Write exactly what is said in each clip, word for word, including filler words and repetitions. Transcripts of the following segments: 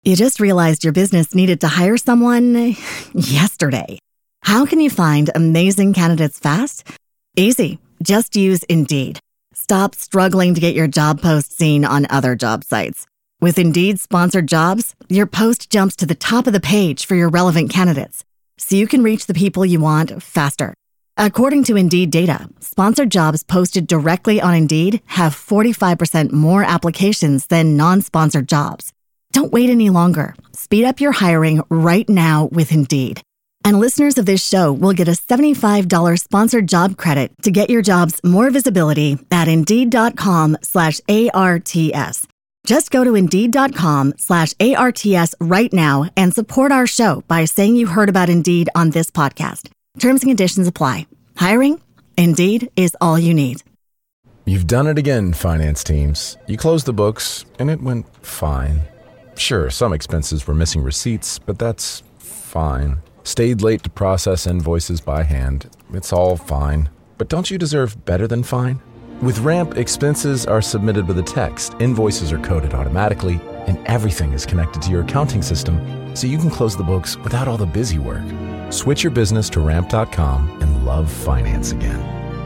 You just realized your business needed to hire someone yesterday. How can you find amazing candidates fast? Easy. Just use Indeed. Stop struggling to get your job post seen on other job sites. With Indeed sponsored jobs, your post jumps to the top of the page for your relevant candidates, so you can reach the people you want faster. According to Indeed data, sponsored jobs posted directly on Indeed have forty-five percent more applications than non-sponsored jobs. Don't wait any longer. Speed up your hiring right now with Indeed. And listeners of this show will get a seventy-five dollars sponsored job credit to get your jobs more visibility at Indeed.com slash ARTS. Just go to Indeed.com slash ARTS right now and support our show by saying you heard about Indeed on this podcast. Terms and conditions apply. Hiring? Indeed is all you need. You've done it again, finance teams. You closed the books, and it went fine. Sure, some expenses were missing receipts, but that's fine. Stayed late to process invoices by hand. It's all fine. But don't you deserve better than fine? With Ramp, expenses are submitted with a text, invoices are coded automatically, and everything is connected to your accounting system, so you can close the books without all the busy work. Switch your business to ramp dot com and love finance again.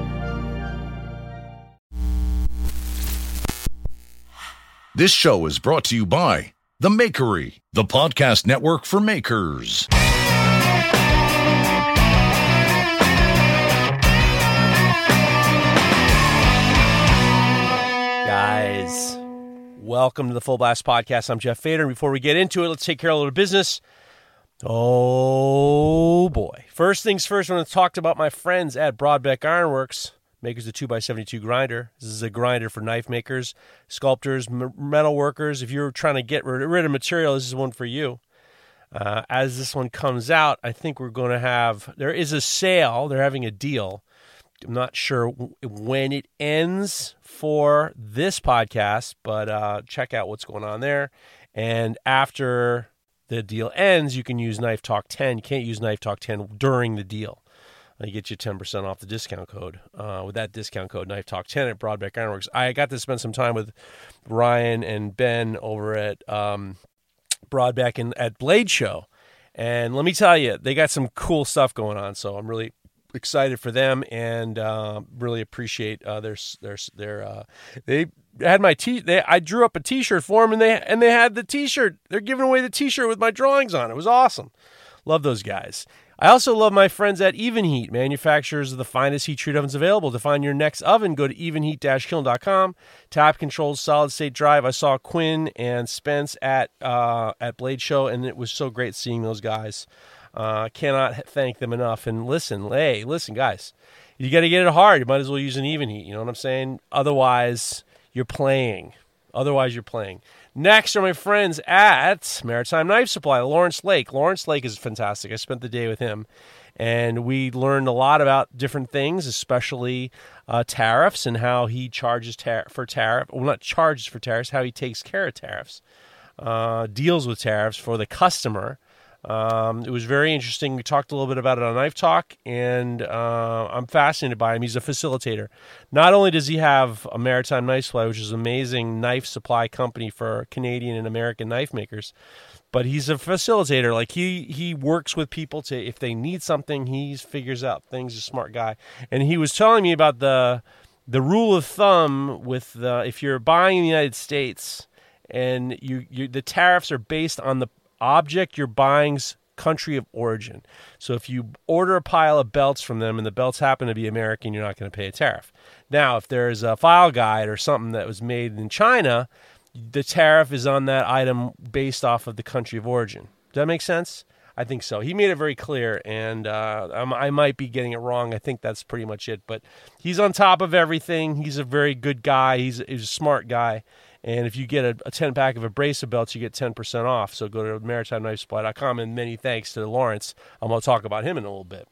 This show is brought to you by The Makery, the podcast network for makers. Guys, welcome to the Full Blast Podcast. I'm Jeff Fader, and before we get into it, let's take care of a little business. Oh, boy. First things first, I want to talk about my friends at Broadbeck Ironworks, makers of the two by seventy-two grinder. This is a grinder for knife makers, sculptors, m- metal workers. If you're trying to get rid of material, this is one for you. Uh, as this one comes out, I think we're going to have, there is a sale. They're having a deal. I'm not sure w- when it ends for this podcast, but uh, check out what's going on there. And after the deal ends, you can use Knife Talk ten. You can't use Knife Talk ten during the deal. You get you ten percent off the discount code. Uh, with that discount code, Knife Talk ten at Broadbeck Ironworks. I got to spend some time with Ryan and Ben over at um, Broadbeck and at Blade Show. And let me tell you, they got some cool stuff going on. So I'm really excited for them and uh, really appreciate uh, their their their. Uh, they had my t. They I drew up a T-shirt for them, and they and they had the T-shirt. They're giving away the T-shirt with my drawings on it. It was awesome. Love those guys. I also love my friends at Even Heat, manufacturers of the finest heat treat ovens available. To find your next oven, go to even heat dash kiln dot com. Tap controlled solid state drive. I saw Quinn and Spence at uh, at Blade Show, and it was so great seeing those guys. Uh, cannot thank them enough. And listen, hey, listen, guys, you got to get it hard. You might as well use an Even Heat. You know what I'm saying? Otherwise, you're playing. Otherwise, you're playing. Next are my friends at Maritime Knife Supply, Lawrence Lake. Lawrence Lake is fantastic. I spent the day with him, and we learned a lot about different things, especially uh, tariffs and how he charges tar- for tariff. Well, not charges for tariffs, how he takes care of tariffs, uh, deals with tariffs for the customer. Um, it was very interesting. We talked a little bit about it on Knife Talk, and uh, I'm fascinated by him. He's a facilitator. Not only does he have a Maritime Knife Supply, which is an amazing knife supply company for Canadian and American knife makers, but he's a facilitator. Like he he works with people to, if they need something, he figures out things. He's a smart guy. And he was telling me about the the rule of thumb with the, if you're buying in the United States and you, you the tariffs are based on the object you're buying's country of origin. So if you order a pile of belts from them and the belts happen to be American, you're not going to pay a tariff. Now, if there's a file guide or something that was made in China, the tariff is on that item based off of the country of origin. Does that make sense? I think so. He made it very clear, and uh, I might be getting it wrong. I think that's pretty much it. But he's on top of everything. He's a very good guy. He's, he's a smart guy. And if you get a, a ten-pack of abrasive belts, you get ten percent off. So go to maritime knife supply dot com, and many thanks to Lawrence. I'm going to talk about him in a little bit.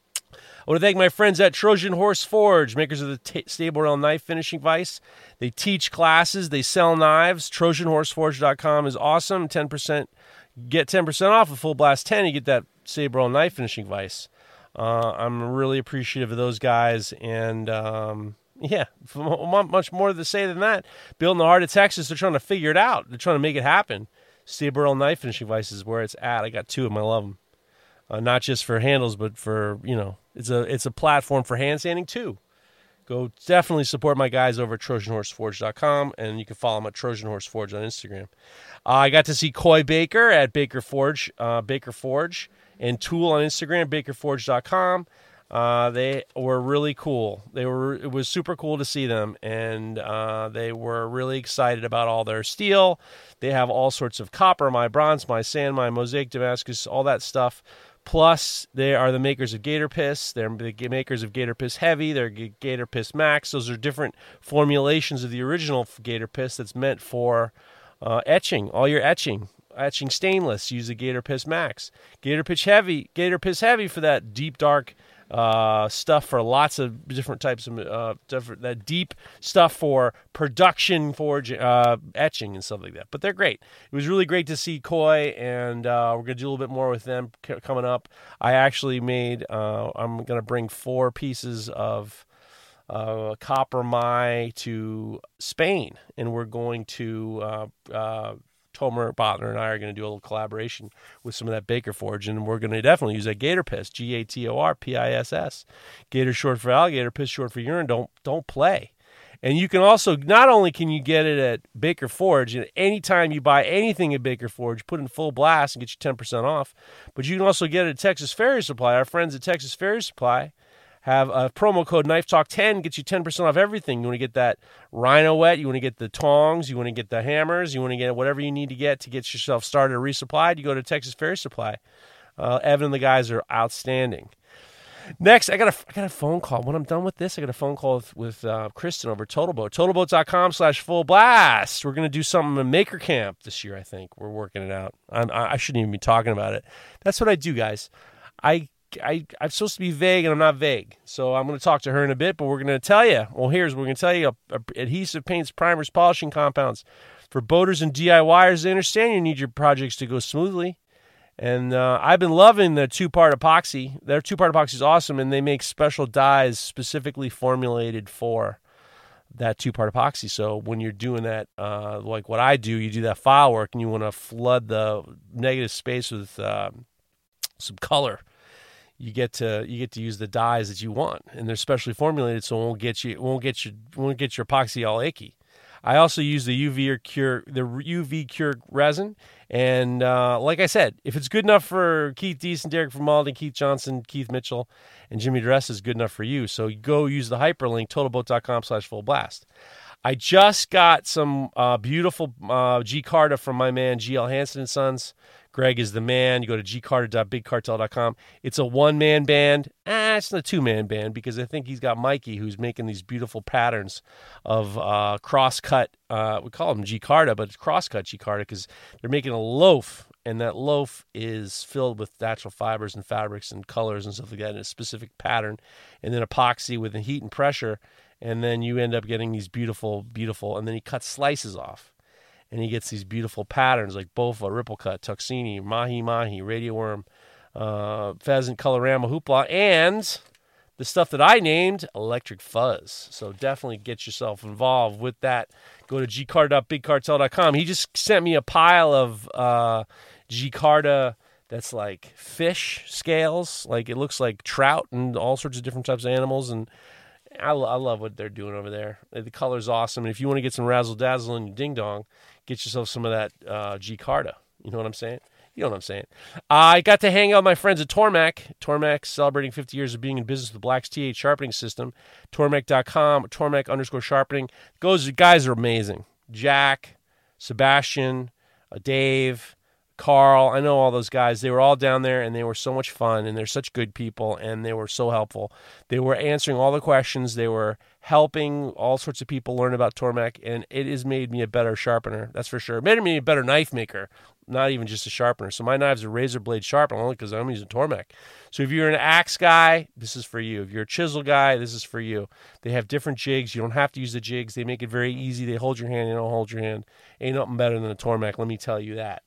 I want to thank my friends at Trojan Horse Forge, makers of the t- Stable Rail knife finishing vise. They teach classes. They sell knives. trojan horse forge dot com is awesome. ten percent Get ten percent off of Full Blast ten. You get that Stable Rail knife finishing vise. Uh, I'm really appreciative of those guys, and um, yeah, much more to say than that. Built in the heart of Texas, they're trying to figure it out. They're trying to make it happen. Sabre knife finishing devices where it's at. I got two of them. I love them. Uh, not just for handles, but for, you know, it's a it's a platform for hand sanding too. Go definitely support my guys over at Trojan Horse Forge dot com, and you can follow them at Trojan Horse Forge on Instagram. Uh, I got to see Coy Baker at Baker Forge, uh, Baker Forge, and Tool on Instagram, Baker Forge dot com. Uh, they were really cool. They were it was super cool to see them, and uh, they were really excited about all their steel. They have all sorts of copper, my bronze, my sand, my mosaic Damascus, all that stuff. Plus, they are the makers of Gator Piss. They're the makers of Gator Piss Heavy. They're Gator Piss Max. Those are different formulations of the original Gator Piss that's meant for uh, etching. All your etching, etching stainless. Use the Gator Piss Max. Gator Piss Heavy. Gator Piss Heavy for that deep, dark uh, stuff for lots of different types of uh, different, that deep stuff for production forge uh, etching and stuff like that. But they're great. It was really great to see Coy, and uh, we're gonna do a little bit more with them c- coming up. I actually made. Uh, I'm gonna bring four pieces of uh, copper mai to Spain, and we're going to. Uh, uh, Tomer Botner and I are going to do a little collaboration with some of that Baker Forge, and we're going to definitely use that Gator Piss, G A T O R P I S S. Gator short for alligator, piss short for urine. Don't don't play. And you can also, not only can you get it at Baker Forge, and anytime you buy anything at Baker Forge, put in full blast and get you ten percent off, but you can also get it at Texas Ferry Supply. Our friends at Texas Ferry Supply have a promo code Knife Talk ten, gets you ten percent off everything. You want to get that Rhino wet, you want to get the tongs, you want to get the hammers, you want to get whatever you need to get to get yourself started or resupplied, you go to Texas Ferry Supply. Uh, Evan and the guys are outstanding. Next, I got a, I got a phone call. When I'm done with this, I got a phone call with, with uh, Kristen over at Total Boat. TotalBoat.com slash full blast. We're going to do something in Maker Camp this year, I think. We're working it out. I'm, I shouldn't even be talking about it. That's what I do, guys. I I, I'm supposed to be vague, and I'm not vague. So I'm going to talk to her in a bit, but we're going to tell you. Well, here's we're going to tell you uh, uh, adhesive paints, primers, polishing compounds. For boaters and DIYers, they understand you need your projects to go smoothly. And uh, I've been loving the two-part epoxy. Their two-part epoxy is awesome, and they make special dyes specifically formulated for that two-part epoxy. So when you're doing that, uh, like what I do, you do that file work, and you want to flood the negative space with uh, some color. You get to you get to use the dyes that you want, and they're specially formulated, so it won't get you it won't get you won't get your epoxy all icky. I also use the U V cure the U V cure resin, and uh, like I said, if it's good enough for Keith Deason, Derek from Malden, Keith Johnson, Keith Mitchell, and Jimmy Dress is good enough for you. So go use the hyperlink totalboat.com slash full blast. I just got some uh, beautiful uh, G Carta from my man G L Hansen and Sons. Greg is the man. You go to g carter dot big cartel dot com. It's a one-man band. Eh, it's not a two-man band because I think he's got Mikey who's making these beautiful patterns of uh, cross-cut. Uh, we call them G Carta, but it's cross-cut G Carta because they're making a loaf, and that loaf is filled with natural fibers and fabrics and colors and stuff like that in a specific pattern, and then epoxy with the heat and pressure, and then you end up getting these beautiful, beautiful, and then he cuts slices off. And he gets these beautiful patterns like Bofa, Ripple Cut, Tuxini, Mahi Mahi, Radio Worm, uh, Pheasant, Colorama, Hoopla, and the stuff that I named, Electric Fuzz. So definitely get yourself involved with that. Go to g carta dot big cartel dot com. He just sent me a pile of uh, G Carta that's like fish scales. Like it looks like trout and all sorts of different types of animals. And I, I love what they're doing over there. The color's awesome. And if you want to get some razzle-dazzle in your ding-dong, get yourself some of that uh, G Carta. You know what I'm saying? You know what I'm saying. I got to hang out with my friends at Tormek. Tormek celebrating fifty years of being in business with the Black's T H sharpening system. Tormek dot com, Tormek underscore sharpening. Those guys are amazing. Jack, Sebastian, uh, Dave, Carl, I know all those guys. They were all down there, and they were so much fun, and they're such good people, and they were so helpful. They were answering all the questions. They were helping all sorts of people learn about Tormek, and it has made me a better sharpener, that's for sure. It made me a better knife maker, not even just a sharpener. So my knives are razor blade sharp, only because I'm using Tormek. So if you're an axe guy, this is for you. If you're a chisel guy, this is for you. They have different jigs. You don't have to use the jigs. They make it very easy. They hold your hand. They don't hold your hand. Ain't nothing better than a Tormek, let me tell you that.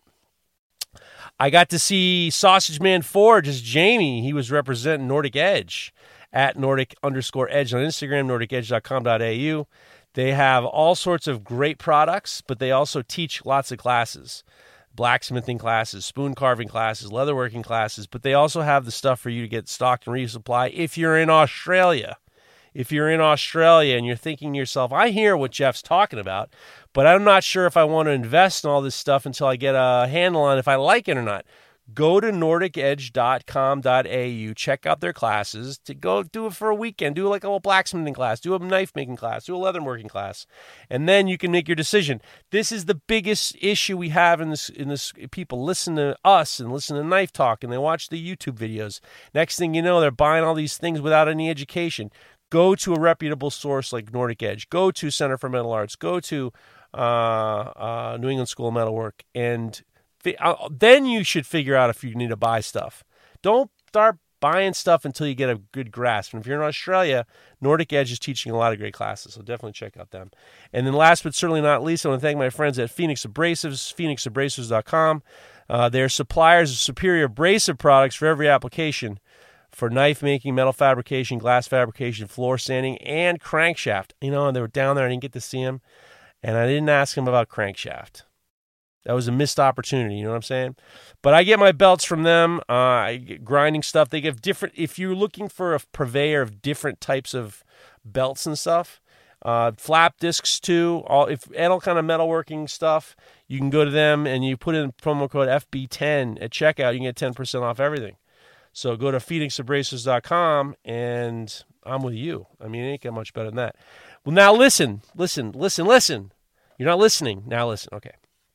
I got to see Sausage Man Forge as Jamie. He was representing Nordic Edge at Nordic underscore Edge on Instagram, nordic edge dot com dot a u. They have all sorts of great products, but they also teach lots of classes. blacksmithing classes, spoon carving classes, leatherworking classes, but they also have the stuff for you to get stocked and resupply if you're in Australia. If you're in Australia and you're thinking to yourself, I hear what Jeff's talking about, but I'm not sure if I want to invest in all this stuff until I get a handle on if I like it or not. Go to nordic edge dot com dot a u, check out their classes, to go do it for a weekend, do like a little blacksmithing class, do a knife making class, do a leatherworking class, and then you can make your decision. This is the biggest issue we have in this, in this, people listen to us and listen to Knife Talk and they watch the YouTube videos. Next thing you know, they're buying all these things without any education. Go to a reputable source like Nordic Edge, go to Center for Metal Arts, go to uh, uh, New England School of Metalwork, and then you should figure out if you need to buy stuff. Don't start buying stuff until you get a good grasp. And if you're in Australia, Nordic Edge is teaching a lot of great classes, so definitely check out them. And then last but certainly not least, I want to thank my friends at Phoenix Abrasives, phoenix abrasives dot com. Uh, they're suppliers of superior abrasive products for every application, for knife making, metal fabrication, glass fabrication, floor sanding, and crankshaft. You know, and they were down there, I didn't get to see them, and I didn't ask them about crankshaft. That was a missed opportunity, you know what I'm saying? But I get my belts from them, uh, I get grinding stuff. They give different, if you're looking for a purveyor of different types of belts and stuff, uh, flap discs too, all if all kind of metalworking stuff, you can go to them and you put in promo code F B ten at checkout, you can get ten percent off everything. So go to phoenix abrasives dot com and I'm with you. I mean, it ain't get much better than that. Well, now listen, listen, listen, listen. You're not listening. Now listen, okay.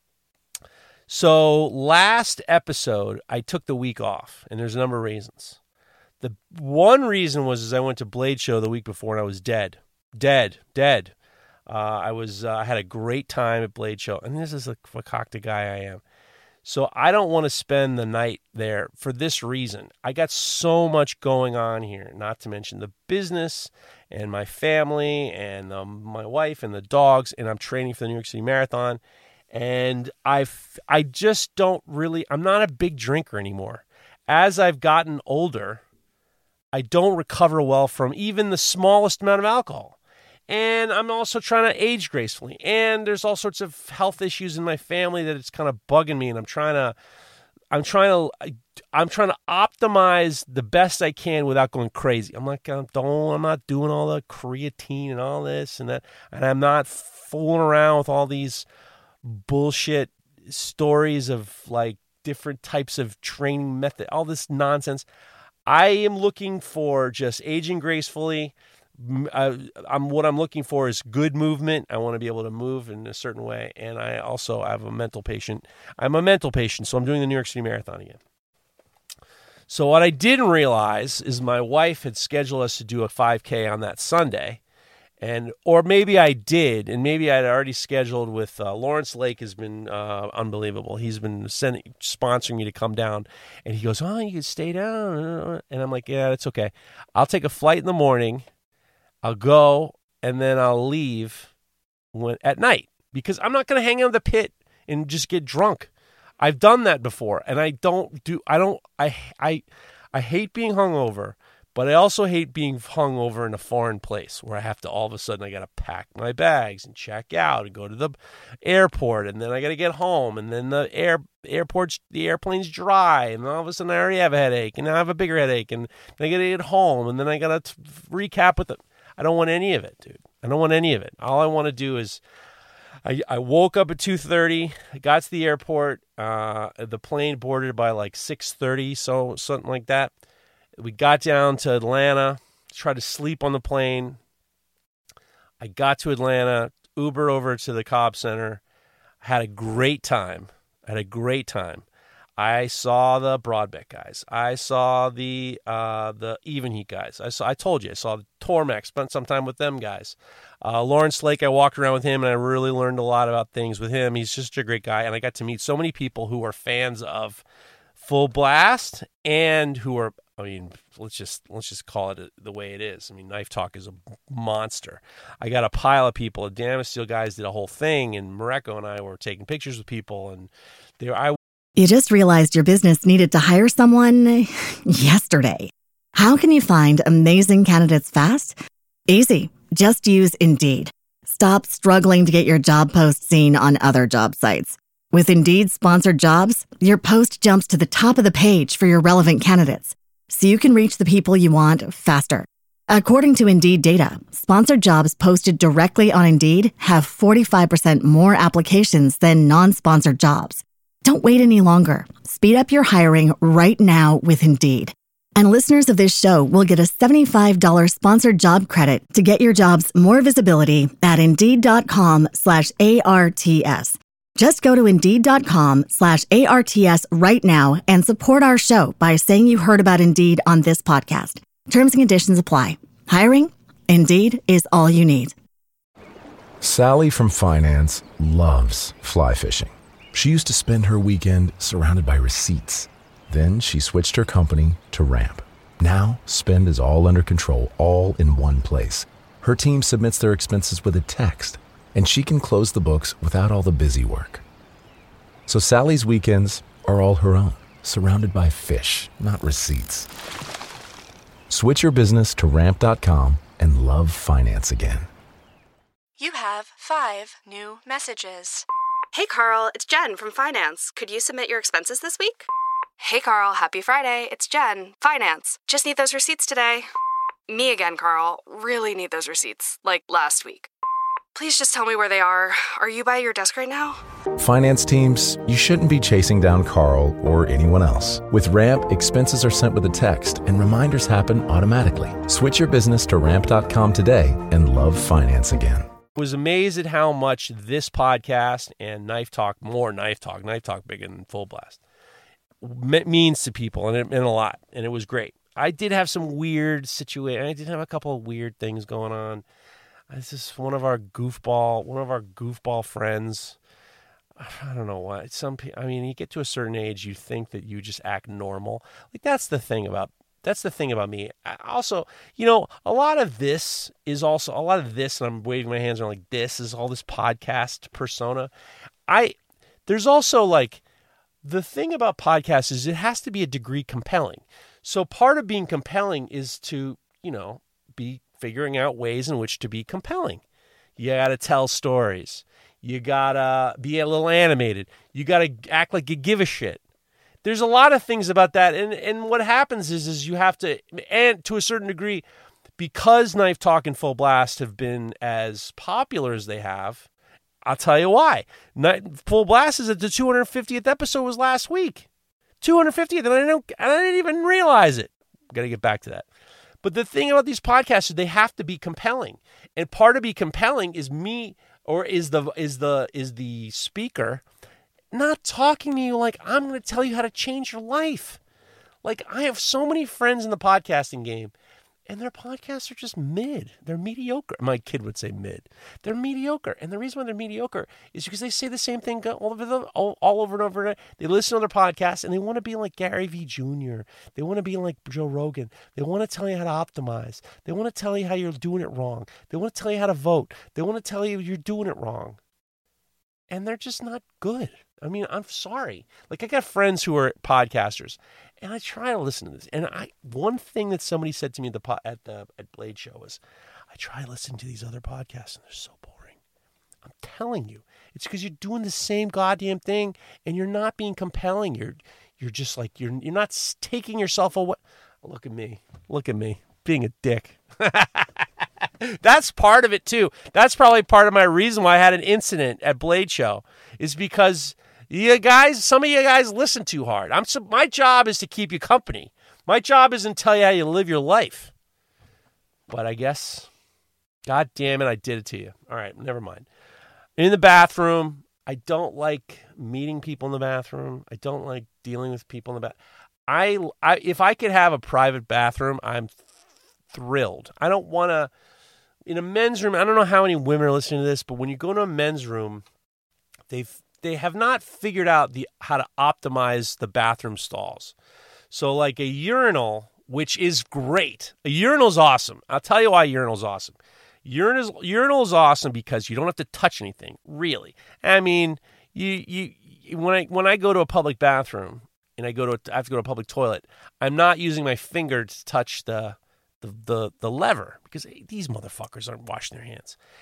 So last episode, I took the week off, and there's a number of reasons. The one reason was is I went to Blade Show the week before, and I was dead, dead, dead. Uh, I was uh, I had a great time at Blade Show, and this is the fakakta guy I am. So I don't want to spend the night there for this reason. I got so much going on here, not to mention the business and my family and um, my wife and the dogs, and I'm training for the New York City Marathon. And I've, I just don't really, I'm not a big drinker anymore. As I've gotten older, I don't recover well from even the smallest amount of alcohol. And I'm also trying to age gracefully. And there's all sorts of health issues in my family that it's kind of bugging me. And I'm trying to, I'm trying to, I'm trying to optimize the best I can without going crazy. I'm like, I'm, don't, I'm not doing all the creatine and all this and that. And I'm not fooling around with all these bullshit stories of like different types of training method, all this nonsense. I am looking for just aging gracefully. I, I'm what I'm looking for is good movement. I want to be able to move in a certain way, and I also have a mental patient. I'm a mental patient, so I'm doing the New York City Marathon again. So what I didn't realize is my wife had scheduled us to do a five K on that Sunday. And or maybe I did, and maybe I'd already scheduled with uh, Lawrence Lake has been uh, unbelievable. He's been sending, sponsoring me to come down, and he goes, "Oh, you can stay down," and I'm like, "Yeah, it's okay. I'll take a flight in the morning, I'll go, and then I'll leave when at night because I'm not going to hang out in the pit and just get drunk. I've done that before, and I don't do. I don't. I I I hate being hungover." But I also hate being hung over in a foreign place where I have to, all of a sudden, I got to pack my bags and check out and go to the airport. And then I got to get home. And then the air airport's, the airplane's dry. And all of a sudden, I already have a headache. And now I have a bigger headache. And then I got to get home. And then I got to recap with it. I don't want any of it, dude. I don't want any of it. All I want to do is, I, I woke up at two thirty. I got to the airport. Uh, the plane boarded by like six thirty, so something like that. We got down to Atlanta, tried to sleep on the plane. I got to Atlanta, Uber over to the Cobb Center, had a great time. Had a great time. I saw the Broadbeck guys. I saw the uh, the Even Heat guys. I saw. I told you. I saw the Tormek. Spent some time with them guys. Uh, Lawrence Lake. I walked around with him, and I really learned a lot about things with him. He's just a great guy, and I got to meet so many people who are fans of Full Blast and who are. I mean, let's just let's just call it the way it is. I mean, Knife Talk is a monster. I got a pile of people. The Damasteel guys did a whole thing, and Mareko and I were taking pictures with people, and they were, I. You just realized your business needed to hire someone yesterday. How can you find amazing candidates fast? Easy. Just use Indeed. Stop struggling to get your job post seen on other job sites. With Indeed sponsored jobs, your post jumps to the top of the page for your relevant candidates, so you can reach the people you want faster. According to Indeed data, sponsored jobs posted directly on Indeed have forty-five percent more applications than non-sponsored jobs. Don't wait any longer. Speed up your hiring right now with Indeed. And listeners of this show will get a seventy-five dollars sponsored job credit to get your jobs more visibility at Indeed.com slash ARTS. Just go to Indeed.com slash ARTS right now and support our show by saying you heard about Indeed on this podcast. Terms and conditions apply. Hiring? Indeed is all you need. Sally from finance loves fly fishing. She used to spend her weekend surrounded by receipts. Then she switched her company to Ramp. Now, spend is all under control, all in one place. Her team submits their expenses with a text, and she can close the books without all the busy work. So Sally's weekends are all her own, surrounded by fish, not receipts. Switch your business to ramp dot com and love finance again. You have five new messages. Hey, Carl, it's Jen from Finance. Could you submit your expenses this week? Hey, Carl, happy Friday. It's Jen, Finance. Just need those receipts today. Me again, Carl. Really need those receipts, like last week. Please just tell me where they are. Are you by your desk right now? Finance teams, you shouldn't be chasing down Carl or anyone else. With Ramp, expenses are sent with a text and reminders happen automatically. Switch your business to ramp dot com today and love finance again. Was amazed at how much this podcast and Knife Talk, more Knife Talk, Knife Talk bigger than Full Blast, means to people, and it meant a lot, and it was great. I did have some weird situations. I did have a couple of weird things going on. This is one of our goofball, one of our goofball friends. I don't know why. Some people, I mean, you get to a certain age, you think that you just act normal. Like that's the thing about that's the thing about me. I also, you know, a lot of this is also a lot of this, and I'm waving my hands around like this is all this podcast persona. I there's also like the thing about podcasts is it has to be a degree compelling. So part of being compelling is to, you know, be figuring out ways in which to be compelling. You got to tell stories. You got to be a little animated. You got to act like you give a shit. There's a lot of things about that. And, and what happens is, is you have to, and to a certain degree, because Knife Talk and Full Blast have been as popular as they have, I'll tell you why. Full Blast is at the two hundred fiftieth episode was last week. two hundred fiftieth, and I didn't, I didn't even realize it. Got to get back to that. But the thing about these podcasts is they have to be compelling. And part of being compelling is me or is the is the is the speaker not talking to you like I'm going to tell you how to change your life. Like I have so many friends in the podcasting game and their podcasts are just mid. They're mediocre. My kid would say mid. They're mediocre. And the reason why they're mediocre is because they say the same thing all over, the, all, all over and over again. They listen to their podcasts and they want to be like Gary Vee Junior They want to be like Joe Rogan. They want to tell you how to optimize. They want to tell you how you're doing it wrong. They want to tell you how to vote. They want to tell you you're doing it wrong. And they're just not good. I mean, I'm sorry. Like I got friends who are podcasters, and I try to listen to this. And I one thing that somebody said to me at the po- at the at Blade Show was, I try to listen to these other podcasts, and they're so boring. I'm telling you, it's because you're doing the same goddamn thing, and you're not being compelling. You're you're just like you're you're not taking yourself away. Look at me. Look at me being a dick. That's part of it too. That's probably part of my reason why I had an incident at Blade Show is because you guys, some of you guys listen too hard. I'm so, my job is to keep you company. My job isn't to tell you how you live your life. But I guess, God damn it, I did it to you. All right, never mind. In the bathroom, I don't like meeting people in the bathroom. I don't like dealing with people in the bath. I, I if I could have a private bathroom, I'm thrilled. I don't want to. In a men's room, I don't know how many women are listening to this, but when you go to a men's room, they've they have not figured out the how to optimize the bathroom stalls. So like a urinal, which is great. A urinal's awesome. I'll tell you why a urinal's awesome. Urinal's urinal's awesome because you don't have to touch anything, really. I mean, you you when I when I go to a public bathroom and I go to a, I have to go to a public toilet, I'm not using my finger to touch the The, the the lever because these motherfuckers aren't washing their hands.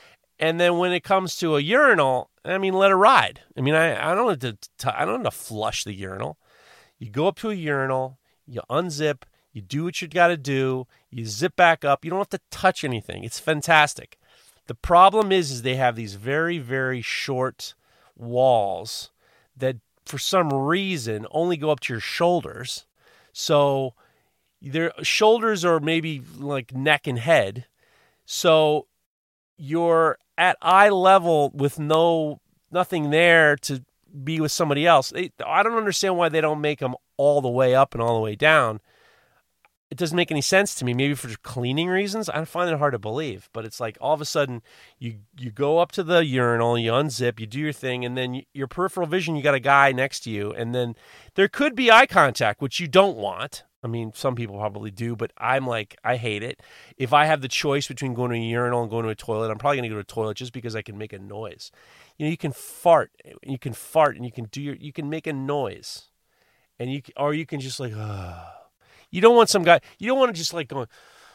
And then when it comes to a urinal, I mean, let it ride. I mean, I, I don't have to t- I don't have to flush the urinal. You go up to a urinal, you unzip, you do what you got to do, you zip back up. You don't have to touch anything. It's fantastic. The problem is, is they have these very, very short walls that for some reason only go up to your shoulders. So their shoulders are maybe like neck and head. So you're at eye level with no nothing there to be with somebody else. They, I don't understand why they don't make them all the way up and all the way down. It doesn't make any sense to me. Maybe for cleaning reasons. I find it hard to believe. But it's like all of a sudden you you go up to the urinal, you unzip, you do your thing, and then you, your peripheral vision, you got a guy next to you, and then there could be eye contact, which you don't want. I mean, some people probably do, but I'm like, I hate it. If I have the choice between going to a urinal and going to a toilet, I'm probably going to go to a toilet just because I can make a noise. You know, you can fart, you can fart, and you can do your, you can make a noise, and you, or you can just like, uh, you don't want some guy, you don't want to just like going,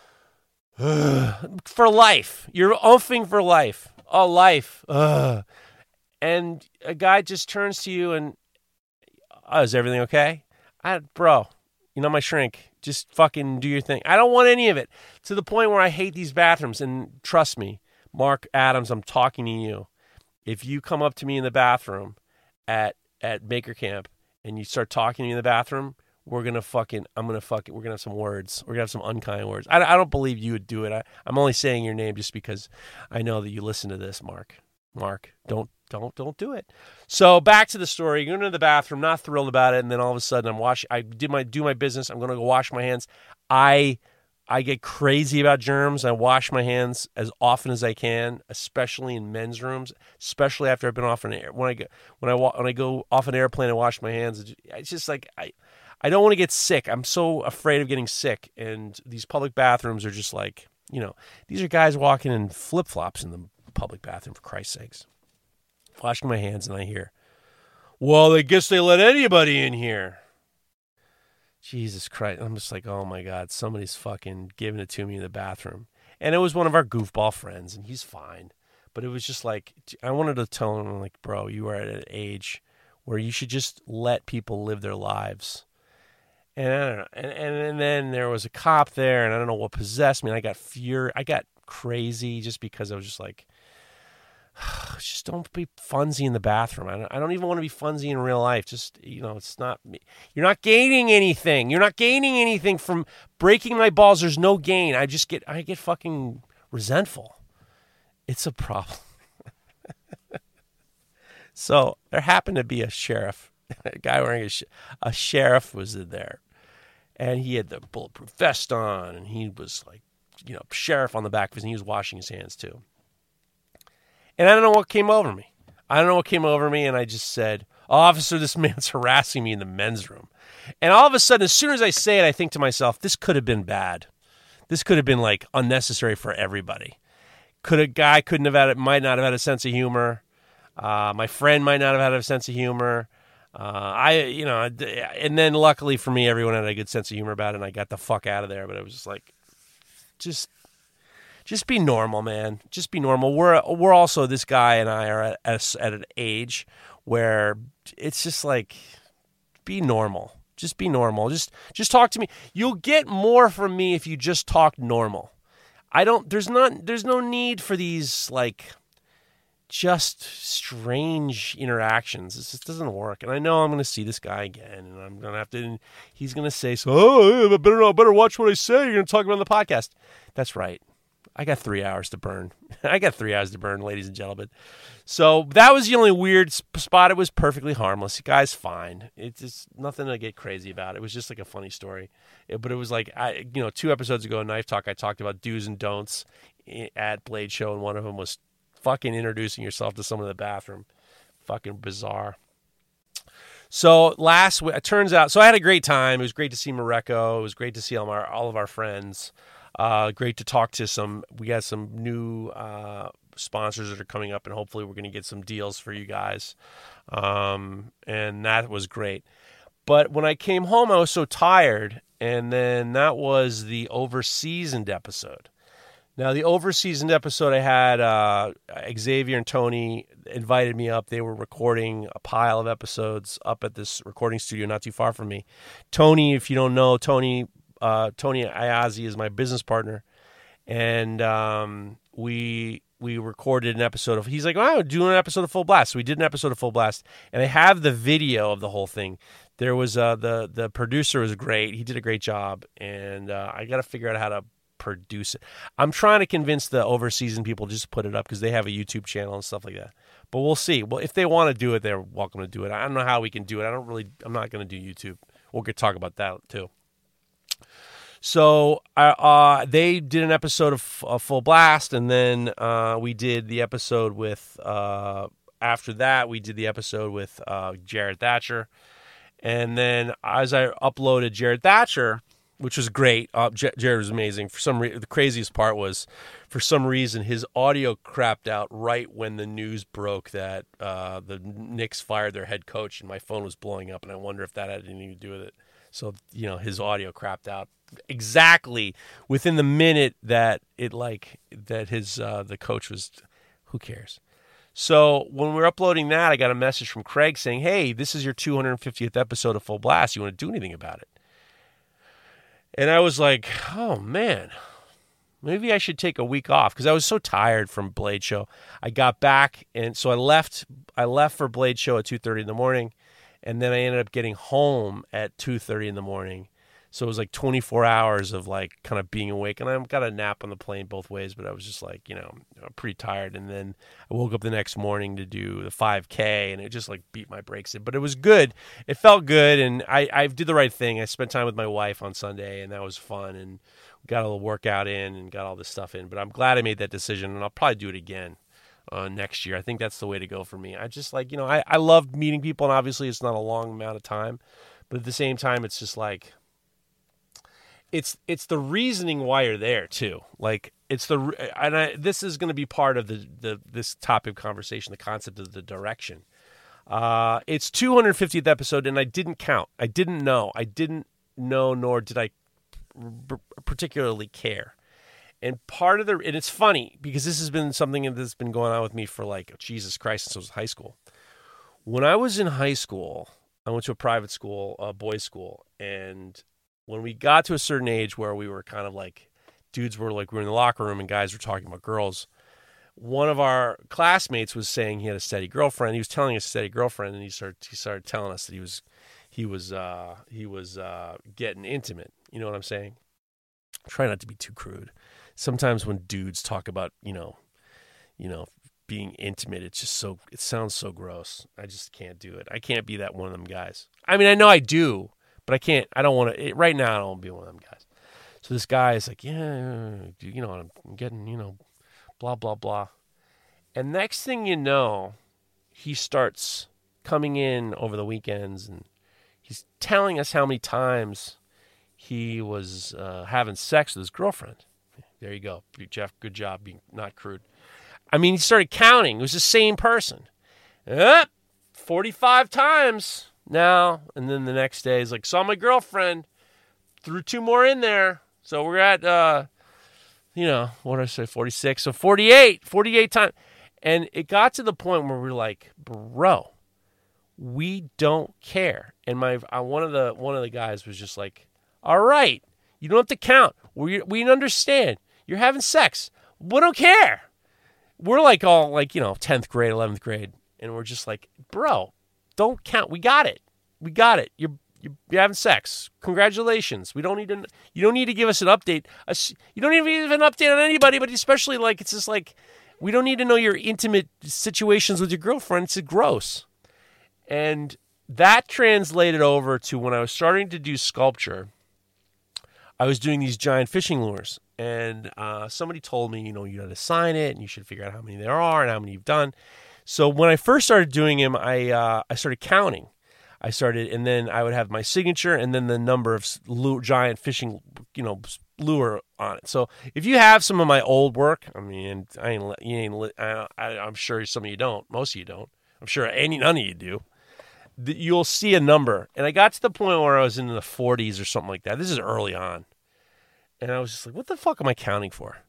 uh, for life. You're umping for life. Oh, life. Uh. And a guy just turns to you and, oh, is everything okay? I, bro. You know, my shrink, just fucking do your thing. I don't want any of it, to the point where I hate these bathrooms. And trust me, Mark Adams, I'm talking to you. If you come up to me in the bathroom at at Maker Camp and you start talking to me in the bathroom, we're going to fucking, I'm going to fucking, we're going to have some words. We're going to have some unkind words. I, I don't believe you would do it. I, I'm only saying your name just because I know that you listen to this, Mark. Mark, don't. Don't don't do it. So back to the story. Going into the bathroom, not thrilled about it, and then all of a sudden I'm wash. I did my do my business. I'm going to go wash my hands. I I get crazy about germs. I wash my hands as often as I can, especially in men's rooms. Especially after I've been off an air. When I go when I when I go off an airplane and wash my hands, it's just like I I don't want to get sick. I'm so afraid of getting sick. And these public bathrooms are just like, you know, these are guys walking in flip flops in the public bathroom, for Christ's sakes. Washing my hands, and I hear, well, I guess they let anybody in here. Jesus Christ. I'm just like, oh, my God, somebody's fucking giving it to me in the bathroom. And it was one of our goofball friends, and he's fine. But it was just like, I wanted to tell him, like, bro, you are at an age where you should just let people live their lives. And I don't know. And, and, and then there was a cop there, and I don't know what possessed me. And I got fear. I got crazy just because I was just like, just don't be funsy in the bathroom. I don't, I don't even want to be funsy in real life. Just, you know, it's not, you're not gaining anything. You're not gaining anything from breaking my balls. There's no gain. I just get, I get fucking resentful. It's a problem. So there happened to be a sheriff, a guy wearing a, sh- a sheriff was in there, and he had the bulletproof vest on, and he was like, you know, sheriff on the back of his, and he was washing his hands too. And I don't know what came over me. I don't know what came over me, and I just said, officer, this man's harassing me in the men's room. And all of a sudden, as soon as I say it, I think to myself, this could have been bad. This could have been, like, unnecessary for everybody. Could a guy couldn't have had it, might not have had a sense of humor. Uh, my friend might not have had a sense of humor. Uh, I, you know, and then luckily for me, everyone had a good sense of humor about it, and I got the fuck out of there. But it was just like, just... Just be normal, man. Just be normal. We're we're also, this guy and I are at, at, at an age where it's just like, be normal. Just be normal. Just just talk to me. You'll get more from me if you just talk normal. I don't. There's not. There's no need for these like just strange interactions. It just doesn't work. And I know I'm going to see this guy again, and I'm going to have to. And he's going to say, "So, oh, I better I better watch what I say. You're going to talk about it on the podcast." That's right. I got three hours to burn. I got three hours to burn, ladies and gentlemen. So that was the only weird spot. It was perfectly harmless. The guy's fine. It's just nothing to get crazy about. It was just like a funny story. It, but it was like, I, you know, two episodes ago in Knife Talk, I talked about do's and don'ts at Blade Show, and one of them was fucking introducing yourself to someone in the bathroom. Fucking bizarre. So last week, it turns out, so I had a great time. It was great to see Mareko. It was great to see all, our, all of our friends. Uh, great to talk to some, we got some new uh, sponsors that are coming up, and hopefully we're going to get some deals for you guys. Um, and that was great. But when I came home, I was so tired, and then that was the over-seasoned episode. Now, the overseasoned episode I had, uh, Xavier and Tony invited me up. They were recording a pile of episodes up at this recording studio not too far from me. Tony, if you don't know, Tony uh, Tony Ayazi is my business partner. And um, we we recorded an episode of, he's like, oh, do an episode of Full Blast. So we did an episode of Full Blast. And I have the video of the whole thing. There was, uh, the, the producer was great. He did a great job. And uh, I got to figure out how to produce it. I'm trying to convince the overseasoned people just to put it up because they have a YouTube channel and stuff like that. But we'll see. Well, if they want to do it, they're welcome to do it. I don't know how we can do it. I don't really. I'm not going to do YouTube. We'll get talk about that too. So uh, they did an episode of uh, Full Blast, and then uh, we did the episode with. Uh, after that, we did the episode with uh, Jared Thatcher, and then as I uploaded Jared Thatcher, which was great. Uh, J- Jared was amazing. For some reason, the craziest part was, for some reason, his audio crapped out right when the news broke that uh, the Knicks fired their head coach, and my phone was blowing up, and I wonder if that had anything to do with it. So, you know, his audio crapped out exactly within the minute that it like that his uh, the coach was. Who cares? So when we were uploading that, I got a message from Craig saying, "Hey, this is your two hundred fiftieth episode of Full Blast. You want to do anything about it?" And I was like, oh, man, maybe I should take a week off because I was so tired from Blade Show. I got back, and so I left I left for Blade Show at two thirty in the morning, and then I ended up getting home at two thirty in the morning. So it was like twenty-four hours of like kind of being awake, and I got a nap on the plane both ways, but I was just like, you know, pretty tired. And then I woke up the next morning to do the five K, and it just like beat my brakes in. But it was good. It felt good, and I, I did the right thing. I spent time with my wife on Sunday, and that was fun, and got a little workout in and got all this stuff in. But I'm glad I made that decision, and I'll probably do it again uh, next year. I think that's the way to go for me. I just like, you know, I, I love meeting people, and obviously it's not a long amount of time, but at the same time, it's just like, It's it's the reasoning why you're there too. Like it's the and I, this is going to be part of the, the this topic of conversation, the concept of the direction. Uh, it's two hundred fiftieth episode, and I didn't count. I didn't know. I didn't know, nor did I particularly care. And part of the and it's funny because this has been something that's been going on with me for like Jesus Christ since I was in high school. When I was in high school, I went to a private school, a boys' school, and when we got to a certain age where we were kind of like, dudes were like, we were in the locker room and guys were talking about girls. One of our classmates was saying he had a steady girlfriend. He was telling us a steady girlfriend, and he started he started telling us that he was he was uh, he was uh, getting intimate. You know what I'm saying? Try not to be too crude. Sometimes when dudes talk about you know, you know, being intimate, it's just so it sounds so gross. I just can't do it. I can't be that one of them guys. I mean, I know I do. But I can't, I don't want to, right now I don't want to be one of them guys. So this guy is like, yeah, you know, I'm getting, you know, blah, blah, blah. And next thing you know, he starts coming in over the weekends and he's telling us how many times he was uh, having sex with his girlfriend. There you go. Jeff, good job being not crude. I mean, he started counting. It was the same person. Uh, forty-five times. Now, and then the next day is like, saw my girlfriend, threw two more in there. So we're at, uh, you know, what did I say, forty-six? So forty-eight, forty-eight times. And it got to the point where we're like, bro, we don't care. And my uh, one of the one of the guys was just like, all right, you don't have to count. We we understand. You're having sex. We don't care. We're like all like, you know, tenth grade, eleventh grade. And we're just like, bro, don't count. We got it. We got it. You're, you're you're having sex. Congratulations. We don't need to. You don't need to give us an update. You don't even give an update on anybody, but especially like it's just like we don't need to know your intimate situations with your girlfriend. It's gross. And that translated over to when I was starting to do sculpture. I was doing these giant fishing lures, and uh, somebody told me, you know, you got to sign it, and you should figure out how many there are and how many you've done. So when I first started doing them, I uh, I started counting. I started, and then I would have my signature, and then the number of lure, giant fishing, you know, lure on it. So if you have some of my old work, I mean, I ain't, you ain't, I, I, I'm sure some of you don't, most of you don't. I'm sure any none of you do. You'll see a number, and I got to the point where I was in the forties or something like that. This is early on, and I was just like, "What the fuck am I counting for?"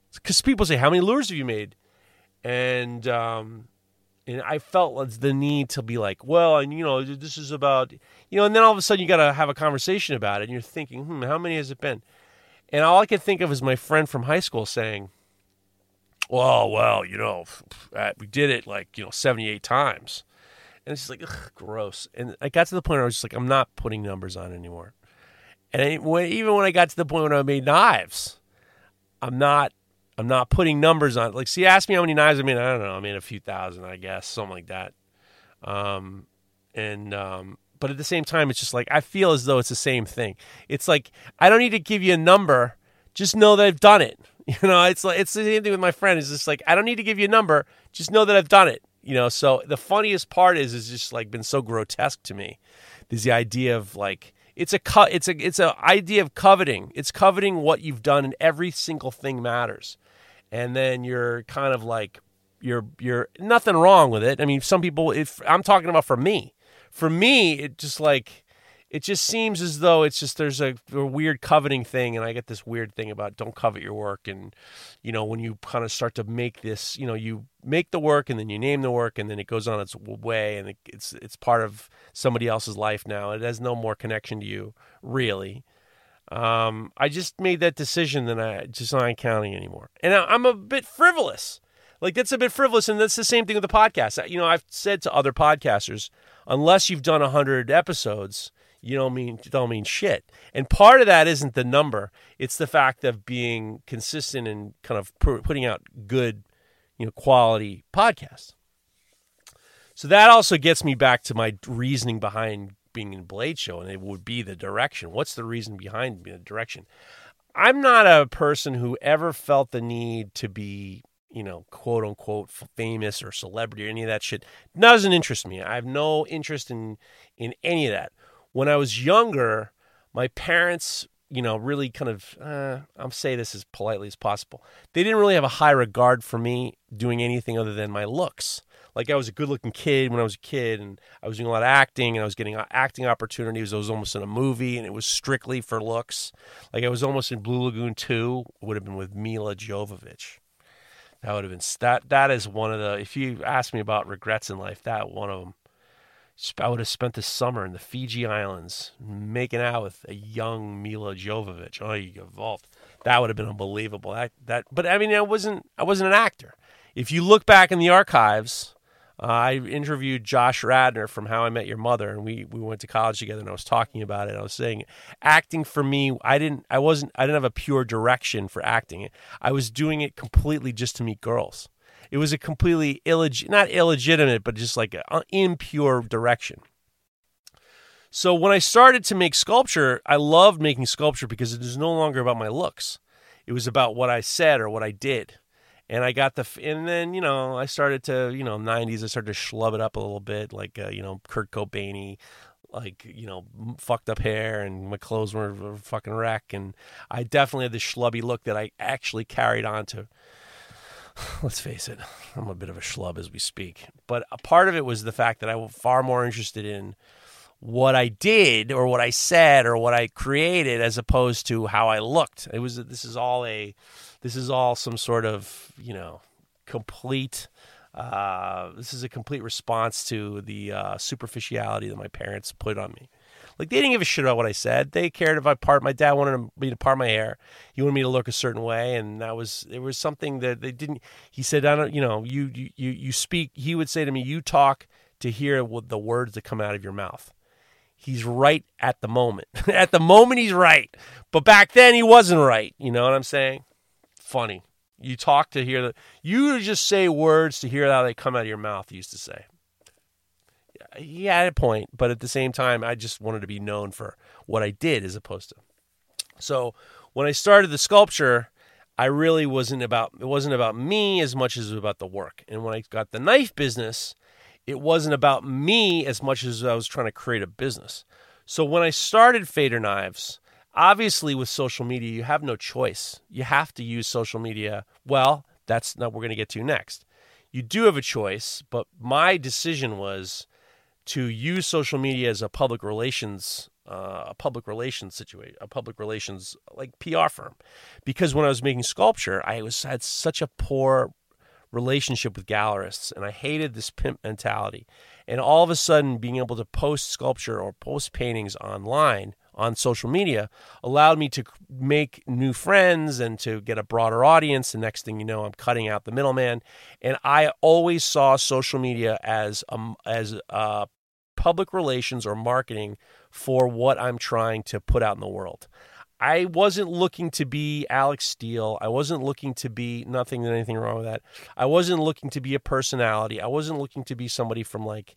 Because people say, how many lures have you made? And um, and I felt the need to be like, well, and you know, this is about, you know, and then all of a sudden you got to have a conversation about it. And you're thinking, hmm, how many has it been? And all I could think of is my friend from high school saying, well, well, you know, we did it like, you know, seventy-eight times. And it's just like, ugh, gross. And I got to the point where I was just like, I'm not putting numbers on anymore. And I, when, even when I got to the point when I made knives, I'm not, I'm not putting numbers on. Like, see, ask me how many knives I made. I don't know. I made a few thousand, I guess, something like that. Um, and, um, but at the same time, it's just like, I feel as though it's the same thing. It's like, I don't need to give you a number. Just know that I've done it. You know, it's like, it's the same thing with my friend. It's just like, I don't need to give you a number. Just know that I've done it. You know, so the funniest part is, is just like been so grotesque to me. There's the idea of like, it's a, co- it's a, it's a idea of coveting. It's coveting what you've done, and every single thing matters. And then you're kind of like, you're, you're nothing wrong with it. I mean, some people, if I'm talking about for me, for me, it just like, it just seems as though it's just, there's a, a weird coveting thing. And I get this weird thing about don't covet your work. And, you know, when you kind of start to make this, you know, you make the work and then you name the work and then it goes on its way and it, it's, it's part of somebody else's life now. It has no more connection to you, really. Um, I just made that decision that I just not counting anymore. And I, I'm a bit frivolous. Like, that's a bit frivolous, and that's the same thing with the podcast. You know, I've said to other podcasters, unless you've done one hundred episodes, you don't mean you don't mean shit. And part of that isn't the number. It's the fact of being consistent and kind of putting out good, you know, quality podcasts. So that also gets me back to my reasoning behind being in Blade Show, and it would be the direction. What's the reason behind the direction? I'm not a person who ever felt the need to be, you know, quote unquote famous or celebrity or any of that shit. Doesn't interest me. I have no interest in in any of that. When I was younger, my parents, you know, really kind of, uh, I'll say this as politely as possible. They didn't really have a high regard for me doing anything other than my looks. Like, I was a good-looking kid when I was a kid, and I was doing a lot of acting, and I was getting acting opportunities. I was almost in a movie, and it was strictly for looks. Like, I was almost in Blue Lagoon two. It would have been with Mila Jovovich. That would have been, that, that is one of the, if you ask me about regrets in life, that one of them. I would have spent the summer in the Fiji Islands making out with a young Mila Jovovich. Oh, you evolved. That would have been unbelievable. That, that, but I mean, I wasn't, I wasn't an actor. If you look back in the archives, uh, I interviewed Josh Radnor from How I Met Your Mother, and we, we went to college together, and I was talking about it. I was saying, acting for me, I didn't, I wasn't, I didn't have a pure direction for acting. I was doing it completely just to meet girls. It was a completely illeg- not illegitimate, but just like an impure direction. So when I started to make sculpture, I loved making sculpture because it was no longer about my looks. It was about what I said or what I did. And I got the, and then, you know, I started to, you know, nineties, I started to schlub it up a little bit, like, uh, you know, Kurt Cobain-y, like, you know, fucked up hair, and my clothes were, were fucking wreck. And I definitely had this schlubby look that I actually carried on to. Let's face it, I'm a bit of a schlub as we speak. But a part of it was the fact that I was far more interested in what I did or what I said or what I created as opposed to how I looked. It was, this is all a, this is all some sort of, you know, complete, uh, this is a complete response to the uh, superficiality that my parents put on me. Like, they didn't give a shit about what I said. They cared if I part. My dad wanted me to part my hair. He wanted me to look a certain way, and that was, it was something that they didn't. He said, "I don't, you know, you you you speak." He would say to me, "You talk to hear the words that come out of your mouth." He's right at the moment. At the moment, he's right. But back then, he wasn't right. You know what I'm saying? Funny. You talk to hear the. You just say words to hear how they come out of your mouth. He used to say. He had a point, but at the same time, I just wanted to be known for what I did as opposed to. So when I started the sculpture, I really wasn't about, it wasn't about me as much as it was about the work. And when I got the knife business, it wasn't about me as much as I was trying to create a business. So when I started Fader Knives, obviously with social media, you have no choice. You have to use social media. Well, that's not what we're going to get to next. You do have a choice, but my decision was to use social media as a public relations uh, a public relations situation, a public relations like P R firm, because when I was making sculpture, I was had such a poor relationship with gallerists, and I hated this pimp mentality. And all of a sudden, being able to post sculpture or post paintings online on social media allowed me to make new friends and to get a broader audience. The next thing you know, I'm cutting out the middleman. And I always saw social media as um, as uh, public relations or marketing for what I'm trying to put out in the world. I wasn't looking to be Alex Steele. I wasn't looking to be, nothing, anything wrong with that. I wasn't looking to be a personality. I wasn't looking to be somebody from like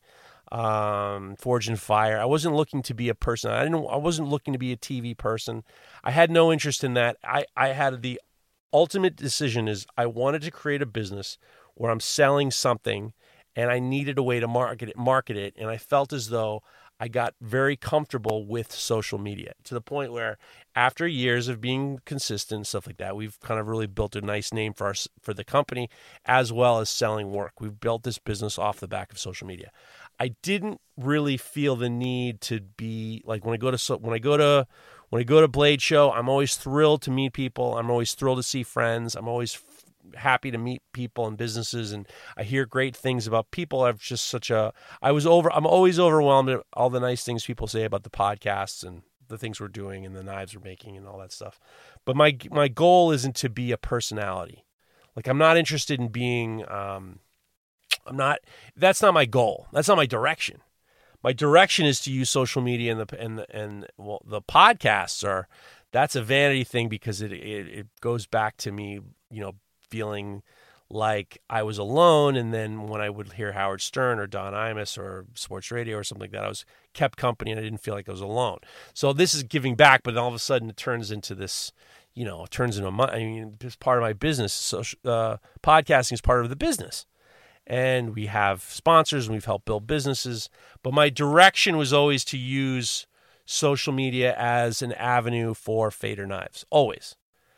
um, Forge and Fire. I wasn't looking to be a person. I didn't. I wasn't looking to be a T V person. I had no interest in that. I, I had the ultimate decision is I wanted to create a business where I'm selling something, and I needed a way to market it. Market it, and I felt as though I got very comfortable with social media to the point where after years of being consistent and stuff like that, we've kind of really built a nice name for our, for the company as well as selling work. We've built this business off the back of social media. I didn't really feel the need to be like when I go to when I go to when I go to Blade Show, I'm always thrilled to meet people. I'm always thrilled to see friends. I'm always happy to meet people and businesses, and I hear great things about people. I've just such a I was over I'm always overwhelmed at all the nice things people say about the podcasts and the things we're doing and the knives we're making and all that stuff. But my my goal isn't to be a personality. Like I'm not interested in being um I'm not that's not my goal. That's not my direction. My direction is to use social media and the and the, and well the podcasts are that's a vanity thing because it it, it goes back to me, you know, feeling like I was alone, and then when I would hear Howard Stern or Don Imus or Sports Radio or something like that, I was kept company and I didn't feel like I was alone. So this is giving back, but all of a sudden it turns into this, you know, it turns into a, I mean, it's part of my business. So uh, podcasting is part of the business, and we have sponsors and we've helped build businesses. But my direction was always to use social media as an avenue for Fader Knives, always.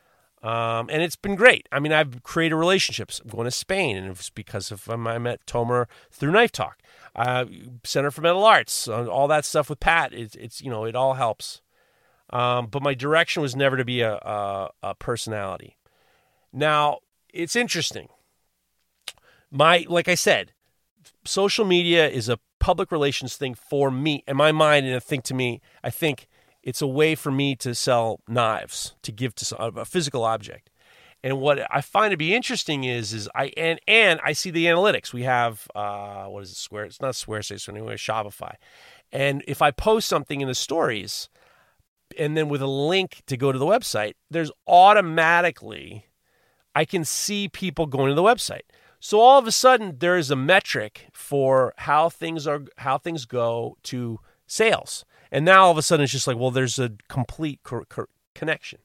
Um, and it's been great. I mean, I've created relationships. I'm going to Spain, and it's because of um, I met Tomer through Knife Talk, uh, Center for Metal Arts, uh, all that stuff with Pat. It's, it's you know, it all helps. Um, but my direction was never to be a, a, a personality. Now, it's interesting. My, like I said, social media is a public relations thing for me, in my mind, and I think to me, I think. It's a way for me to sell knives, to give to a physical object. And what I find to be interesting is, is I and and I see the analytics. We have uh, what is it? Square? It's not Squarespace anyway. Shopify. And if I post something in the stories, and then with a link to go to the website, there's automatically I can see people going to the website. So all of a sudden, there is a metric for how things are, how things go to sales. And now all of a sudden it's just like, well, there's a complete co- co- connection.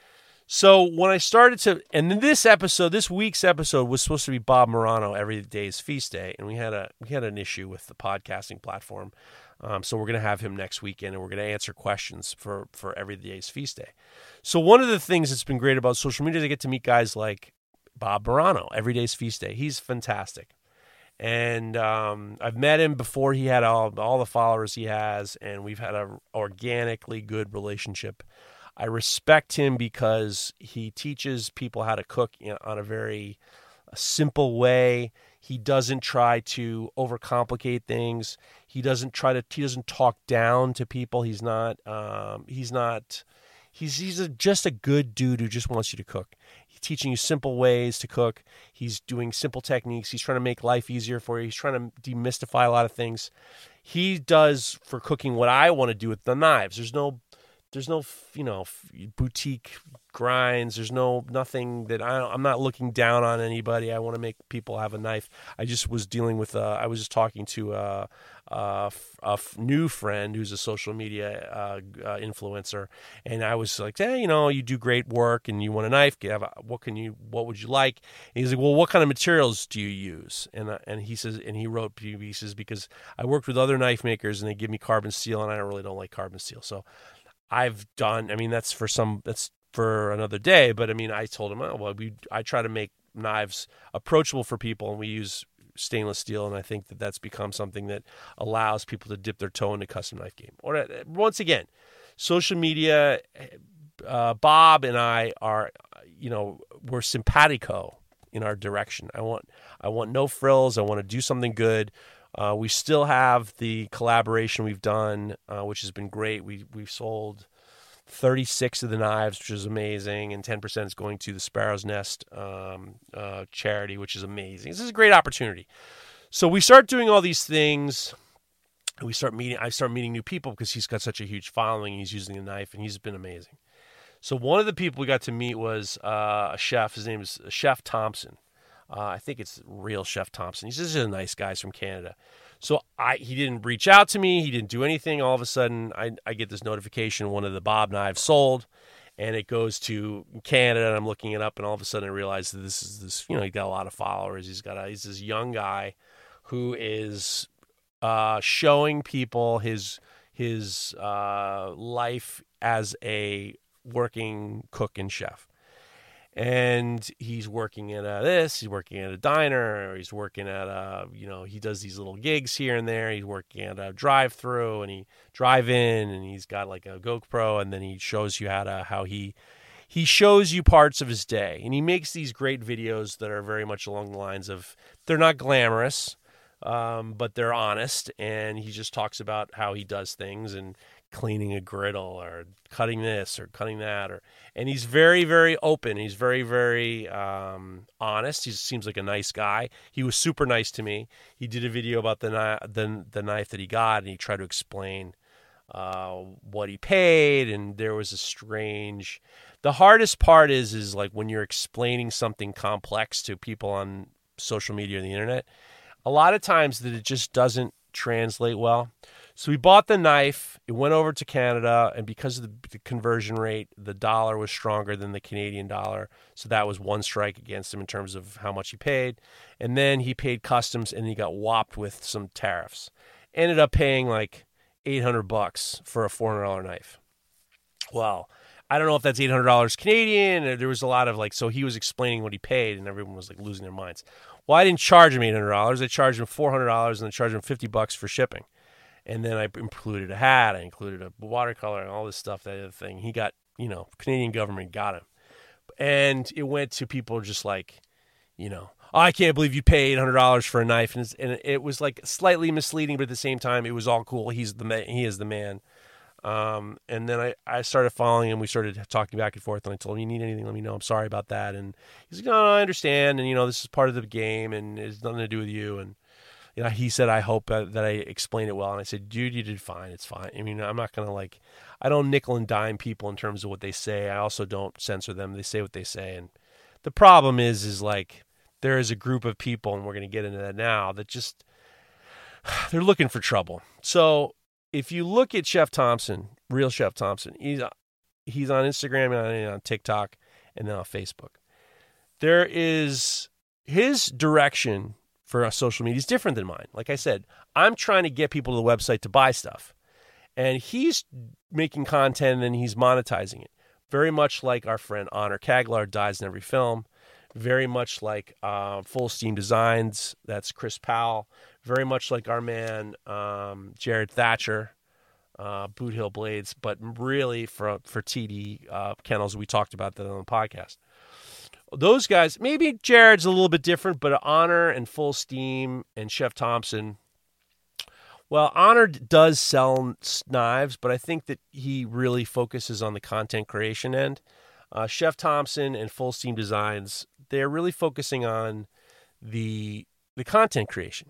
So when I started to, and then this episode, this week's episode was supposed to be Bob Morano, Every Day's Feast Day, and we had a we had an issue with the podcasting platform. Um, so we're going to have him next weekend, and we're going to answer questions for for Every Day's Feast Day. So one of the things that's been great about social media is I get to meet guys like Bob Morano, Every Day's Feast Day. He's fantastic. And um, I've met him before he had all, all the followers he has, and we've had an organically good relationship. I respect him because he teaches people how to cook in, on a very a simple way. He doesn't try to overcomplicate things. He doesn't try to. He doesn't talk down to people. He's not. Um, he's not. He's he's a, just a good dude who just wants you to cook. He's teaching you simple ways to cook. He's doing simple techniques. He's trying to make life easier for you. He's trying to demystify a lot of things. He does for cooking what I want to do with the knives. There's no, there's no, you know, boutique grinds. There's no nothing that I. I'm not looking down on anybody. I want to make people have a knife. I just was dealing with. Uh, I was just talking to uh, uh, a f- new friend who's a social media uh, uh, influencer, and I was like, hey, you know, you do great work, and you want a knife. Have a, what can you? What would you like? And he's like, well, what kind of materials do you use? And uh, and he says, and he wrote, he says, because I worked with other knife makers, and they give me carbon steel, and I really don't like carbon steel, so I've done. I mean, that's for some. That's for another day, but I mean, I told him, oh, well, we I try to make knives approachable for people, and we use stainless steel, and I think that that's become something that allows people to dip their toe into custom knife game. Or once again, social media. Uh, Bob and I are, you know, we're simpatico in our direction. I want, I want no frills. I want to do something good. Uh, we still have the collaboration we've done, uh, which has been great. We we've sold thirty-six of the knives, which is amazing, and ten percent is going to the Sparrow's Nest um, uh, charity, which is amazing. This is a great opportunity. So we start doing all these things. We start meeting. I start meeting new people because he's got such a huge following. He's using the knife, and he's been amazing. So one of the people we got to meet was uh, a chef. His name is Chef Thompson. Uh, I think it's real Chef Thompson. He's just a nice guy from Canada. So I he didn't reach out to me. He didn't do anything. All of a sudden, I, I get this notification, one of the Bob knives sold, and it goes to Canada, and I'm looking it up, and all of a sudden I realize that this is this, you know, he's got a lot of followers. He's got a, he's this young guy who is uh, showing people his, his uh, life as a working cook and chef. And he's working at a this, he's working at a diner, or he's working at a, you know, he does these little gigs here and there. He's working at a drive-through, and he drive in, and he's got like a GoPro, and then he shows you how to, how he, he shows you parts of his day. And he makes these great videos that are very much along the lines of, they're not glamorous, um, but they're honest. And he just talks about how he does things, and cleaning a griddle, or cutting this or cutting that, or and he's very, very open. He's very, very um, honest. He seems like a nice guy. He was super nice to me. He did a video about the the, the knife that he got, and he tried to explain uh, what he paid, and there was a strange. The hardest part is is like when you're explaining something complex to people on social media or the internet, a lot of times that it just doesn't translate well. So we bought the knife, it went over to Canada, and because of the, the conversion rate, the dollar was stronger than the Canadian dollar, so that was one strike against him in terms of how much he paid. And then he paid customs, and he got whopped with some tariffs. Ended up paying like eight hundred bucks for a four hundred dollars knife. Well, I don't know if that's eight hundred dollars Canadian. There was a lot of like, so he was explaining what he paid, and everyone was like losing their minds. Well, I didn't charge him eight hundred dollars. I charged him four hundred dollars, and I charged him fifty bucks for shipping. And then I included a hat, I included a watercolor, and all this stuff, that other thing. He got, you know, Canadian government got him. And it went to people just like, you know, oh, I can't believe you paid eight hundred dollars for a knife. And, and it was like slightly misleading, but at the same time, it was all cool. He's the man, he is the man. Um, and then I, I started following him. We started talking back and forth, and I told him, you need anything, let me know. I'm sorry about that. And he's like, no, no, I understand. And, you know, this is part of the game, and it's nothing to do with you. And, you know, he said, I hope that I explained it well. And I said, dude, you did fine. It's fine. I mean, I'm not going to like, I don't nickel and dime people in terms of what they say. I also don't censor them. They say what they say. And the problem is, is like, there is a group of people, and we're going to get into that now, that just, they're looking for trouble. So if you look at Chef Thompson, real Chef Thompson, he's, he's on Instagram and on, on TikTok and then on Facebook. There is his direction for social media is different than mine. Like I said, I'm trying to get people to the website to buy stuff. And he's making content and he's monetizing it. Very much like our friend Honor Kaglar, Dies in Every Film. Very much like uh, Full Steam Designs, that's Chris Powell. Very much like our man um, Jared Thatcher, uh, Boot Hill Blades, but really for for T D uh, Kennels, we talked about that on the podcast. Those guys, maybe Jared's a little bit different, but Honor and Full Steam and Chef Thompson, well, Honor does sell knives, but I think that he really focuses on the content creation end. Uh, Chef Thompson and Full Steam Designs, they're really focusing on the the content creation.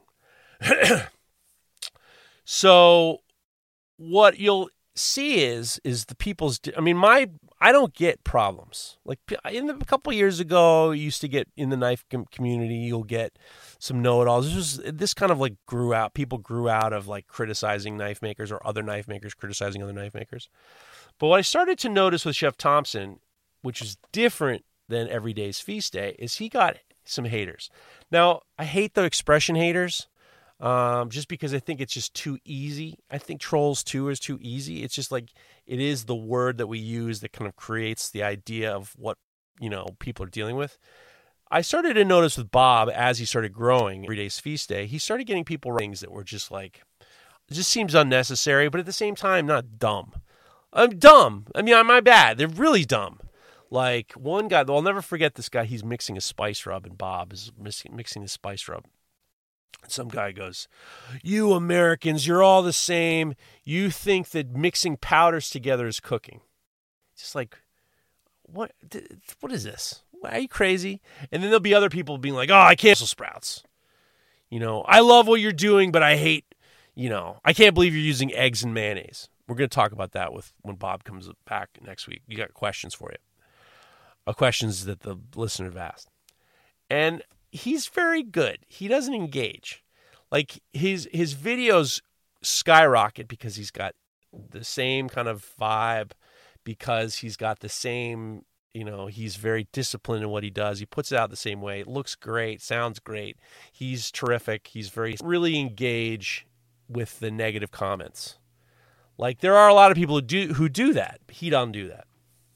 So what you'll see is is the people's, I mean, my, I don't get problems. Like in the, a couple of years ago, you used to get in the knife com- community, you'll get some know-it-alls. This was, this kind of like grew out, people grew out of like criticizing knife makers or other knife makers criticizing other knife makers. But what I started to notice with Chef Thompson, which is different than Everyday's Feast Day, is he got some haters. Now, I hate the expression haters. Um, just because I think it's just too easy. I think trolls too is too easy. It's just like, it is the word that we use that kind of creates the idea of what, you know, people are dealing with. I started to notice with Bob, as he started growing, Every Day's Feast Day, he started getting people ratings that were just like, it just seems unnecessary, but at the same time, not dumb. I'm dumb. I mean, my bad. They're really dumb. Like one guy, I'll never forget this guy. He's mixing a spice rub, and Bob is mixing, mixing the spice rub. And some guy goes, "You Americans, you're all the same. You think that mixing powders together is cooking." Just like, what? What is this? Are you crazy? And then there'll be other people being like, "Oh, I can't Brussels sprouts. You know, I love what you're doing, but I hate, you know, I can't believe you're using eggs and mayonnaise." We're going to talk about that with when Bob comes back next week. You got questions for you. Uh, questions that the listener have asked. And he's very good. He doesn't engage. Like his his videos skyrocket because he's got the same kind of vibe, because he's got the same, you know, he's very disciplined in what he does. He puts it out the same way. It looks great, sounds great. He's terrific. He's very really engage with the negative comments. Like there are a lot of people who do who do that. He doesn't do that.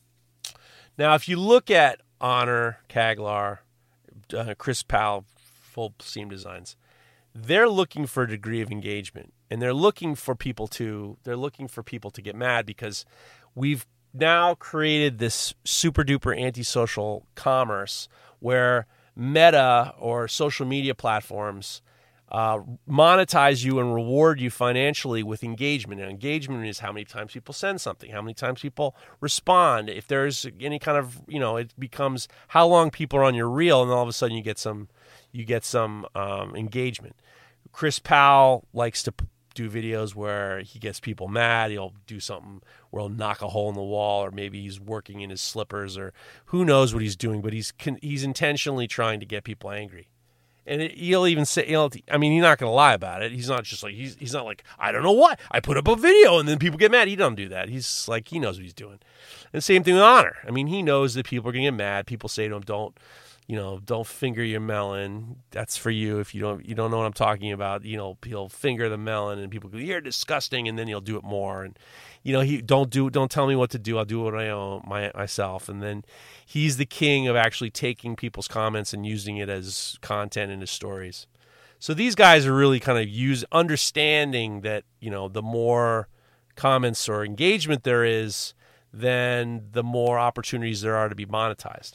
Now, if you look at Honor, Kaglar, uh, Chris Powell, Full Seam Designs, they're looking for a degree of engagement, and they're looking for people to they're looking for people to get mad because we've now created this super duper antisocial commerce where Meta or social media platforms uh, monetize you and reward you financially with engagement. And engagement is how many times people send something, how many times people respond. If there's any kind of, you know, it becomes how long people are on your reel, and all of a sudden you get some, you get some um, engagement. Chris Powell likes to do videos where he gets people mad. He'll do something where he'll knock a hole in the wall, or maybe he's working in his slippers, or who knows what he's doing, but he's he's intentionally trying to get people angry. And it, he'll even say, he'll, I mean, he's not going to lie about it. He's not just like, he's he's not like, I don't know what, I put up a video and then people get mad. He don't do that. He's like, he knows what he's doing. And same thing with Honor. I mean, he knows that people are going to get mad. People say to him, don't, you know, don't finger your melon. That's for you. If you don't, you don't know what I'm talking about. You know, he'll finger the melon, and people go, "You're disgusting," and then he'll do it more. And you know, he don't do, don't tell me what to do. I'll do what I own my, myself. And then he's the king of actually taking people's comments and using it as content in his stories. So these guys are really kind of use understanding that, you know, the more comments or engagement there is, then the more opportunities there are to be monetized.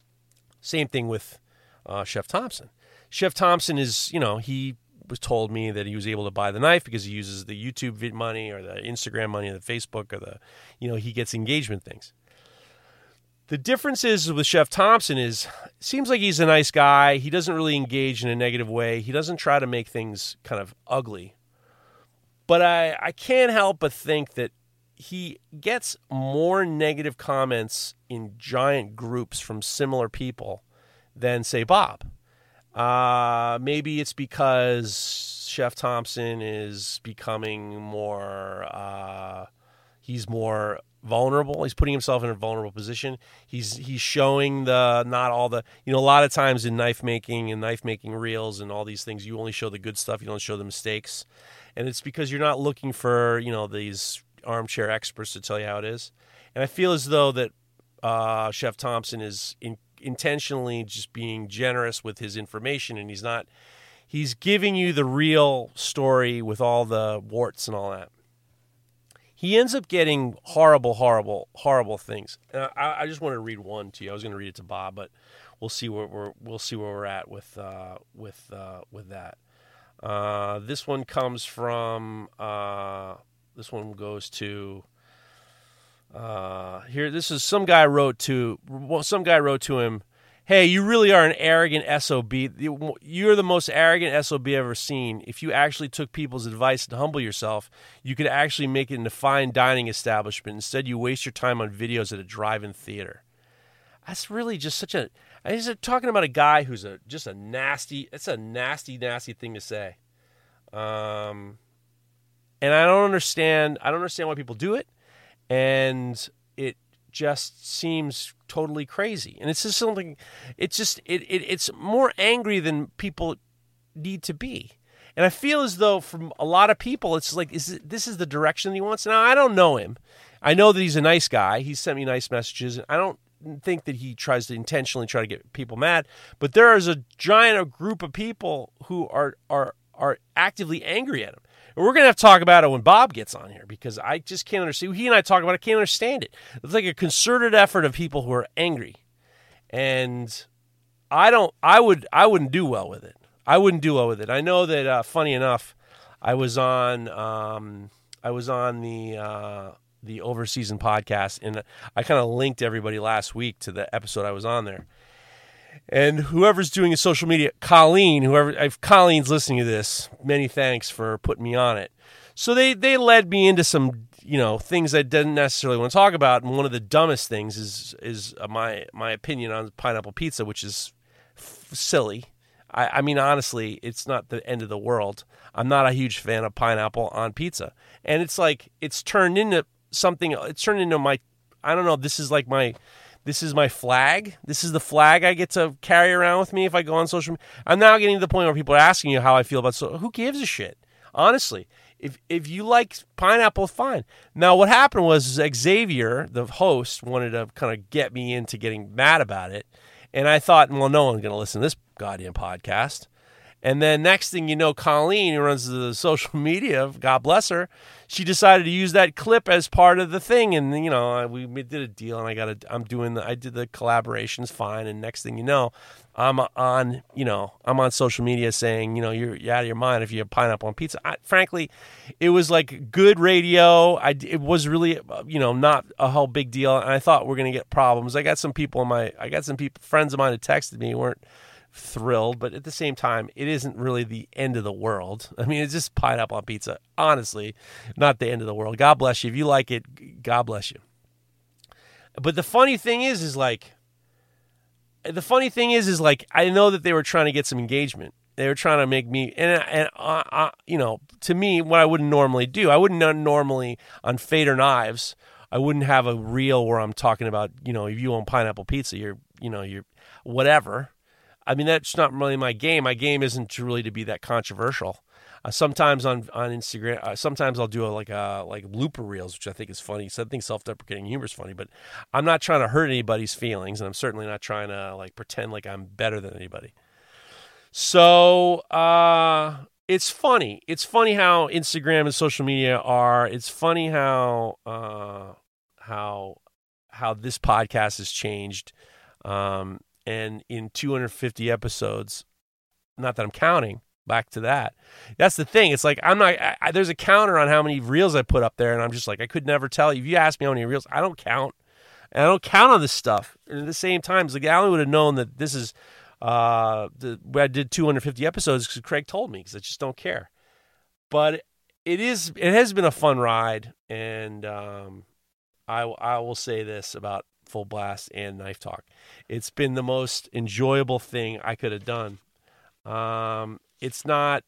Same thing with uh, Chef Thompson. Chef Thompson is, you know, he was told me that he was able to buy the knife because he uses the YouTube vid money or the Instagram money or the Facebook or the, you know, he gets engagement things. The difference is with Chef Thompson is, it seems like he's a nice guy. He doesn't really engage in a negative way. He doesn't try to make things kind of ugly. But I, I can't help but think that he gets more negative comments in giant groups from similar people than, say, Bob. Uh, maybe it's because Chef Thompson is becoming more, uh, he's more vulnerable. He's putting himself in a vulnerable position. He's he's showing the, not all the, you know, a lot of times in knife making and knife making reels and all these things, you only show the good stuff. You don't show the mistakes. And it's because you're not looking for, you know, these armchair experts to tell you how it is. And I feel as though that uh, Chef Thompson is in, intentionally just being generous with his information, and he's not, he's giving you the real story with all the warts and all that. He ends up getting horrible, horrible, horrible things. And I, I just want to read one to you. I was going to read it to Bob, but we'll see where we're we'll see where we're at with uh, with uh, with that. Uh, this one comes from. Uh, this one goes to. Uh, here, this is some guy wrote to some guy wrote to him. Hey, you really are an arrogant S O B. You're the most arrogant S O B I've ever seen. If you actually took people's advice and humble yourself, you could actually make it in a fine dining establishment. Instead, you waste your time on videos at a drive-in theater. That's really just such a... He's talking about a guy who's a just a nasty... It's a nasty, nasty thing to say. Um, and I don't understand... I don't understand why people do it. And it just seems totally crazy. And it's just something, it's just, it, it it's more angry than people need to be. And I feel as though from a lot of people, it's like, is it, this is the direction he wants. Now, I don't know him. I know that he's a nice guy. He sent me nice messages. And I don't, think that he tries to intentionally try to get people mad, but there is a giant group of people who are are are actively angry at him. And we're going to have to talk about it when Bob gets on here, because I just can't understand. He and I talk about it, I can't understand it. It's like a concerted effort of people who are angry. And I don't, I would, I wouldn't do well with it. I wouldn't do well with it. I know that, uh, funny enough, I was on, um, I was on the, uh, the Overseason podcast, and I kind of linked everybody last week to the episode I was on there. And whoever's doing his social media, Colleen, whoever, if Colleen's listening to this, many thanks for putting me on it. So they, they led me into some, you know, things I didn't necessarily want to talk about. And one of the dumbest things is is my my opinion on pineapple pizza, which is f- silly. I, I mean, honestly, it's not the end of the world. I'm not a huge fan of pineapple on pizza. And it's like, it's turned into something, it's turned into my, I don't know, this is like my... This is my flag. This is the flag I get to carry around with me if I go on social media. I'm now getting to the point where people are asking you how I feel about so. Who gives a shit? Honestly, if if you like pineapple, fine. Now, what happened was Xavier, the host, wanted to kind of get me into getting mad about it, and I thought, well, no one's going to listen to this goddamn podcast. And then next thing you know, Colleen, who runs the social media, God bless her, she decided to use that clip as part of the thing. And, you know, we did a deal, and I got a, I'm doing the, I did the collaborations fine. And next thing you know, I'm on, you know, I'm on social media saying, you know, you're, you're out of your mind if you have pineapple on pizza. I, frankly, it was like good radio. I, it was really, you know, not a whole big deal. And I thought we're going to get problems. I got some people in my, I got some people, friends of mine who texted me, who weren't thrilled, but at the same time, it isn't really the end of the world. I mean, it's just pineapple on pizza. Honestly, not the end of the world. God bless you. If you like it, God bless you. But the funny thing is, is like, the funny thing is, is like, I know that they were trying to get some engagement. They were trying to make me, and, and uh, uh, you know, to me, what I wouldn't normally do, I wouldn't normally, on Fade or Knives, I wouldn't have a reel where I'm talking about, you know, if you own pineapple pizza, you're, you know, you're whatever. I mean, that's not really my game. My game isn't really to be that controversial. Uh, sometimes on on Instagram, uh, sometimes I'll do a, like a like blooper reels, which I think is funny. So I think self-deprecating humor is funny, but I'm not trying to hurt anybody's feelings, and I'm certainly not trying to like pretend like I'm better than anybody. So uh, it's funny. It's funny how Instagram and social media are. It's funny how uh, how how this podcast has changed. Um, And in two hundred fifty episodes, not that I'm counting, back to that. That's the thing. It's like, I'm not, I, there's a counter on how many reels I put up there, and I'm just like, I could never tell you. If you ask me how many reels, I don't count. And I don't count on this stuff. And at the same time, it's like, I only would have known that this is, uh, the, I did two hundred fifty episodes because Craig told me, because I just don't care. But it is, it has been a fun ride. And um, I, I will say this about Full Blast and Knife Talk. It's been the most enjoyable thing I could have done. Um, it's not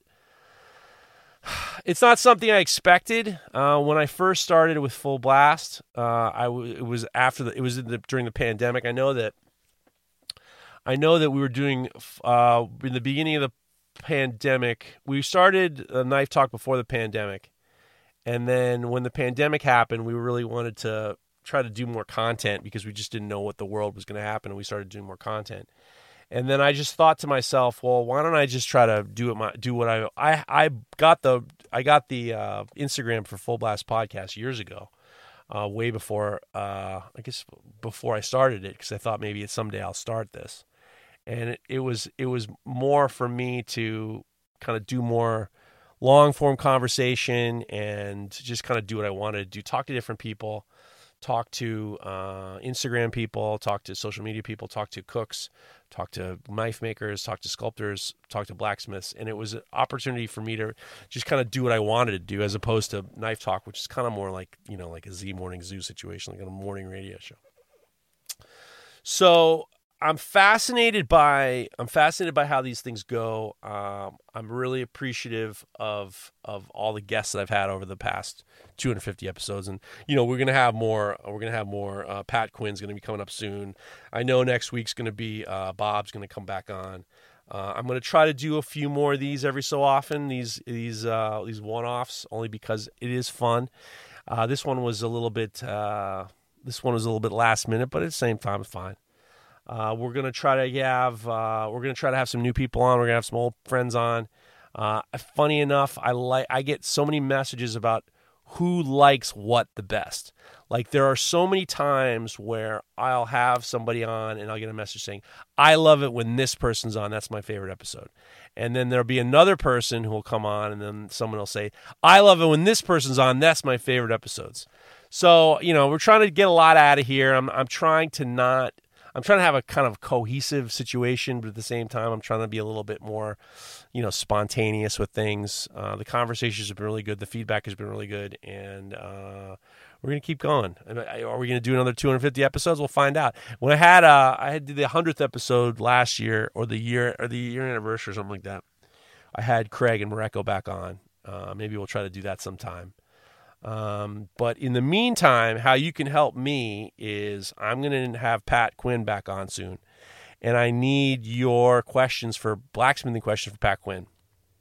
it's not something I expected. Uh, when I first started with Full Blast, uh, I w- it was after the, it was in the, during the pandemic. I know that I know that we were doing uh, in the beginning of the pandemic. We started uh, Knife Talk before the pandemic, and then when the pandemic happened, we really wanted to try to do more content because we just didn't know what the world was going to happen, and we started doing more content. And then I just thought to myself, well, why don't I just try to do it my do what I I I got the I got the uh, Instagram for Full Blast Podcast years ago, uh, way before uh, I guess before I started it, because I thought maybe someday I'll start this. And it, it was it was more for me to kind of do more long form conversation and just kind of do what I wanted to do, talk to different people. Talk to uh, Instagram people, talk to social media people, talk to cooks, talk to knife makers, talk to sculptors, talk to blacksmiths. And it was an opportunity for me to just kind of do what I wanted to do, as opposed to Knife Talk, which is kind of more like, you know, like a Z Morning Zoo situation, like a morning radio show. So I'm fascinated by I'm fascinated by how these things go. Um, I'm really appreciative of of all the guests that I've had over the past two hundred fifty episodes, and you know we're gonna have more. We're gonna have more. Uh, Pat Quinn's gonna be coming up soon. I know next week's gonna be uh, Bob's gonna come back on. Uh, I'm gonna try to do a few more of these every so often. These these uh, these one-offs, only because it is fun. Uh, this one was a little bit. Uh, This one was a little bit last minute, but at the same time, it's fine. Uh, we're gonna try to have uh, we're gonna try to have some new people on. We're gonna have some old friends on. Uh, funny enough, I like I get so many messages about who likes what the best. Like there are so many times where I'll have somebody on and I'll get a message saying, I love it when this person's on. That's my favorite episode. And then there'll be another person who will come on and then someone will say, I love it when this person's on. That's my favorite episodes. So, you know, we're trying to get a lot out of here. I'm I'm trying to not, I'm trying to have a kind of cohesive situation, but at the same time, I'm trying to be a little bit more, you know, spontaneous with things. Uh, the conversations have been really good. The feedback has been really good. And uh, we're going to keep going. Are we going to do another two hundred fifty episodes? We'll find out. When I had, uh, I had did the hundredth episode last year or the year or the year anniversary or something like that, I had Craig and Mareko back on. Uh, maybe we'll try to do that sometime. Um, but in the meantime, how you can help me is I'm going to have Pat Quinn back on soon. And I need your questions for blacksmithing questions for Pat Quinn.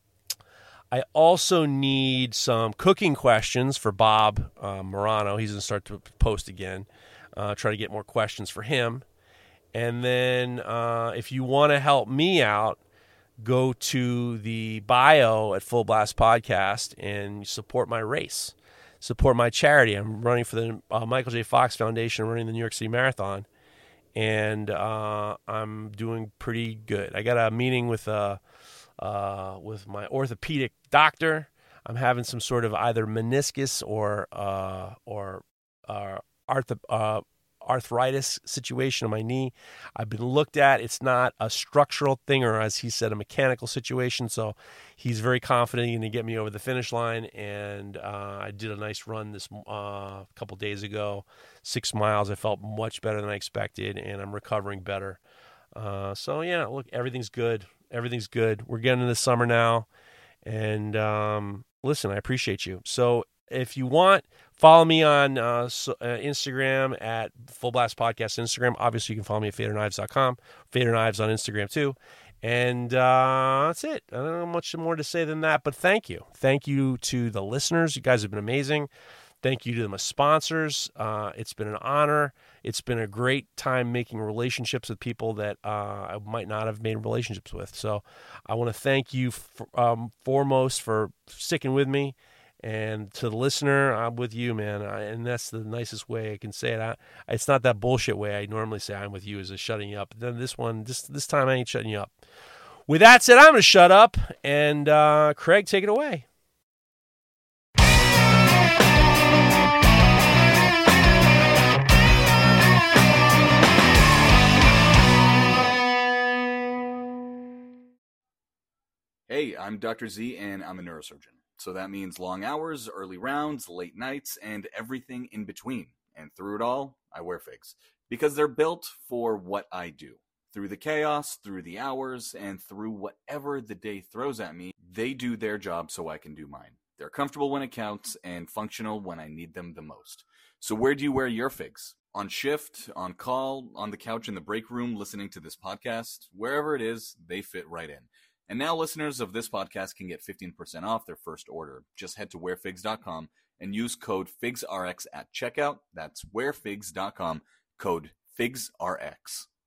I also need some cooking questions for Bob uh, Morano. He's going to start to post again. Uh, try to get more questions for him. And then uh, if you want to help me out, go to the bio at Full Blast Podcast and support my race. Support my charity. I'm running for the uh, Michael J. Fox Foundation. I'm running the New York City Marathon, and uh, I'm doing pretty good. I got a meeting with uh, uh, with my orthopedic doctor. I'm having some sort of either meniscus or uh, or uh, arth- uh, arthritis situation on my knee. I've been looked at. It's not a structural thing, or as he said, a mechanical situation. So he's very confident he's going to get me over the finish line. And uh, I did a nice run this uh, couple days ago, six miles. I felt much better than I expected, and I'm recovering better. Uh, so yeah, look, everything's good. Everything's good. We're getting into the summer now, and um, listen, I appreciate you. So if you want, follow me on uh, so, uh, Instagram at Full Blast Podcast Instagram. Obviously, you can follow me at fader knives dot com. Fader Knives on Instagram, too. And uh, that's it. I don't know much more to say than that, but thank you. Thank you to the listeners. You guys have been amazing. Thank you to my sponsors. Uh, it's been an honor. It's been a great time making relationships with people that uh, I might not have made relationships with. So I want to thank you for, um, foremost for sticking with me. And to the listener, I'm with you, man. I, and that's the nicest way I can say it. I, it's not that bullshit way I normally say I'm with you, is a shutting you up. Then this one, this this time I ain't shutting you up. With that said, I'm going to shut up. And uh, Craig, take it away. Hey, I'm Doctor Z, and I'm a neurosurgeon. So that means long hours, early rounds, late nights, and everything in between. And through it all, I wear figs. Because they're built for what I do. Through the chaos, through the hours, and through whatever the day throws at me, they do their job so I can do mine. They're comfortable when it counts, and functional when I need them the most. So where do you wear your figs? On shift, on call, on the couch in the break room, listening to this podcast? Wherever it is, they fit right in. And now listeners of this podcast can get fifteen percent off their first order. Just head to wear figs dot com and use code FIGSRX at checkout. That's wear figs dot com, code FIGSRX.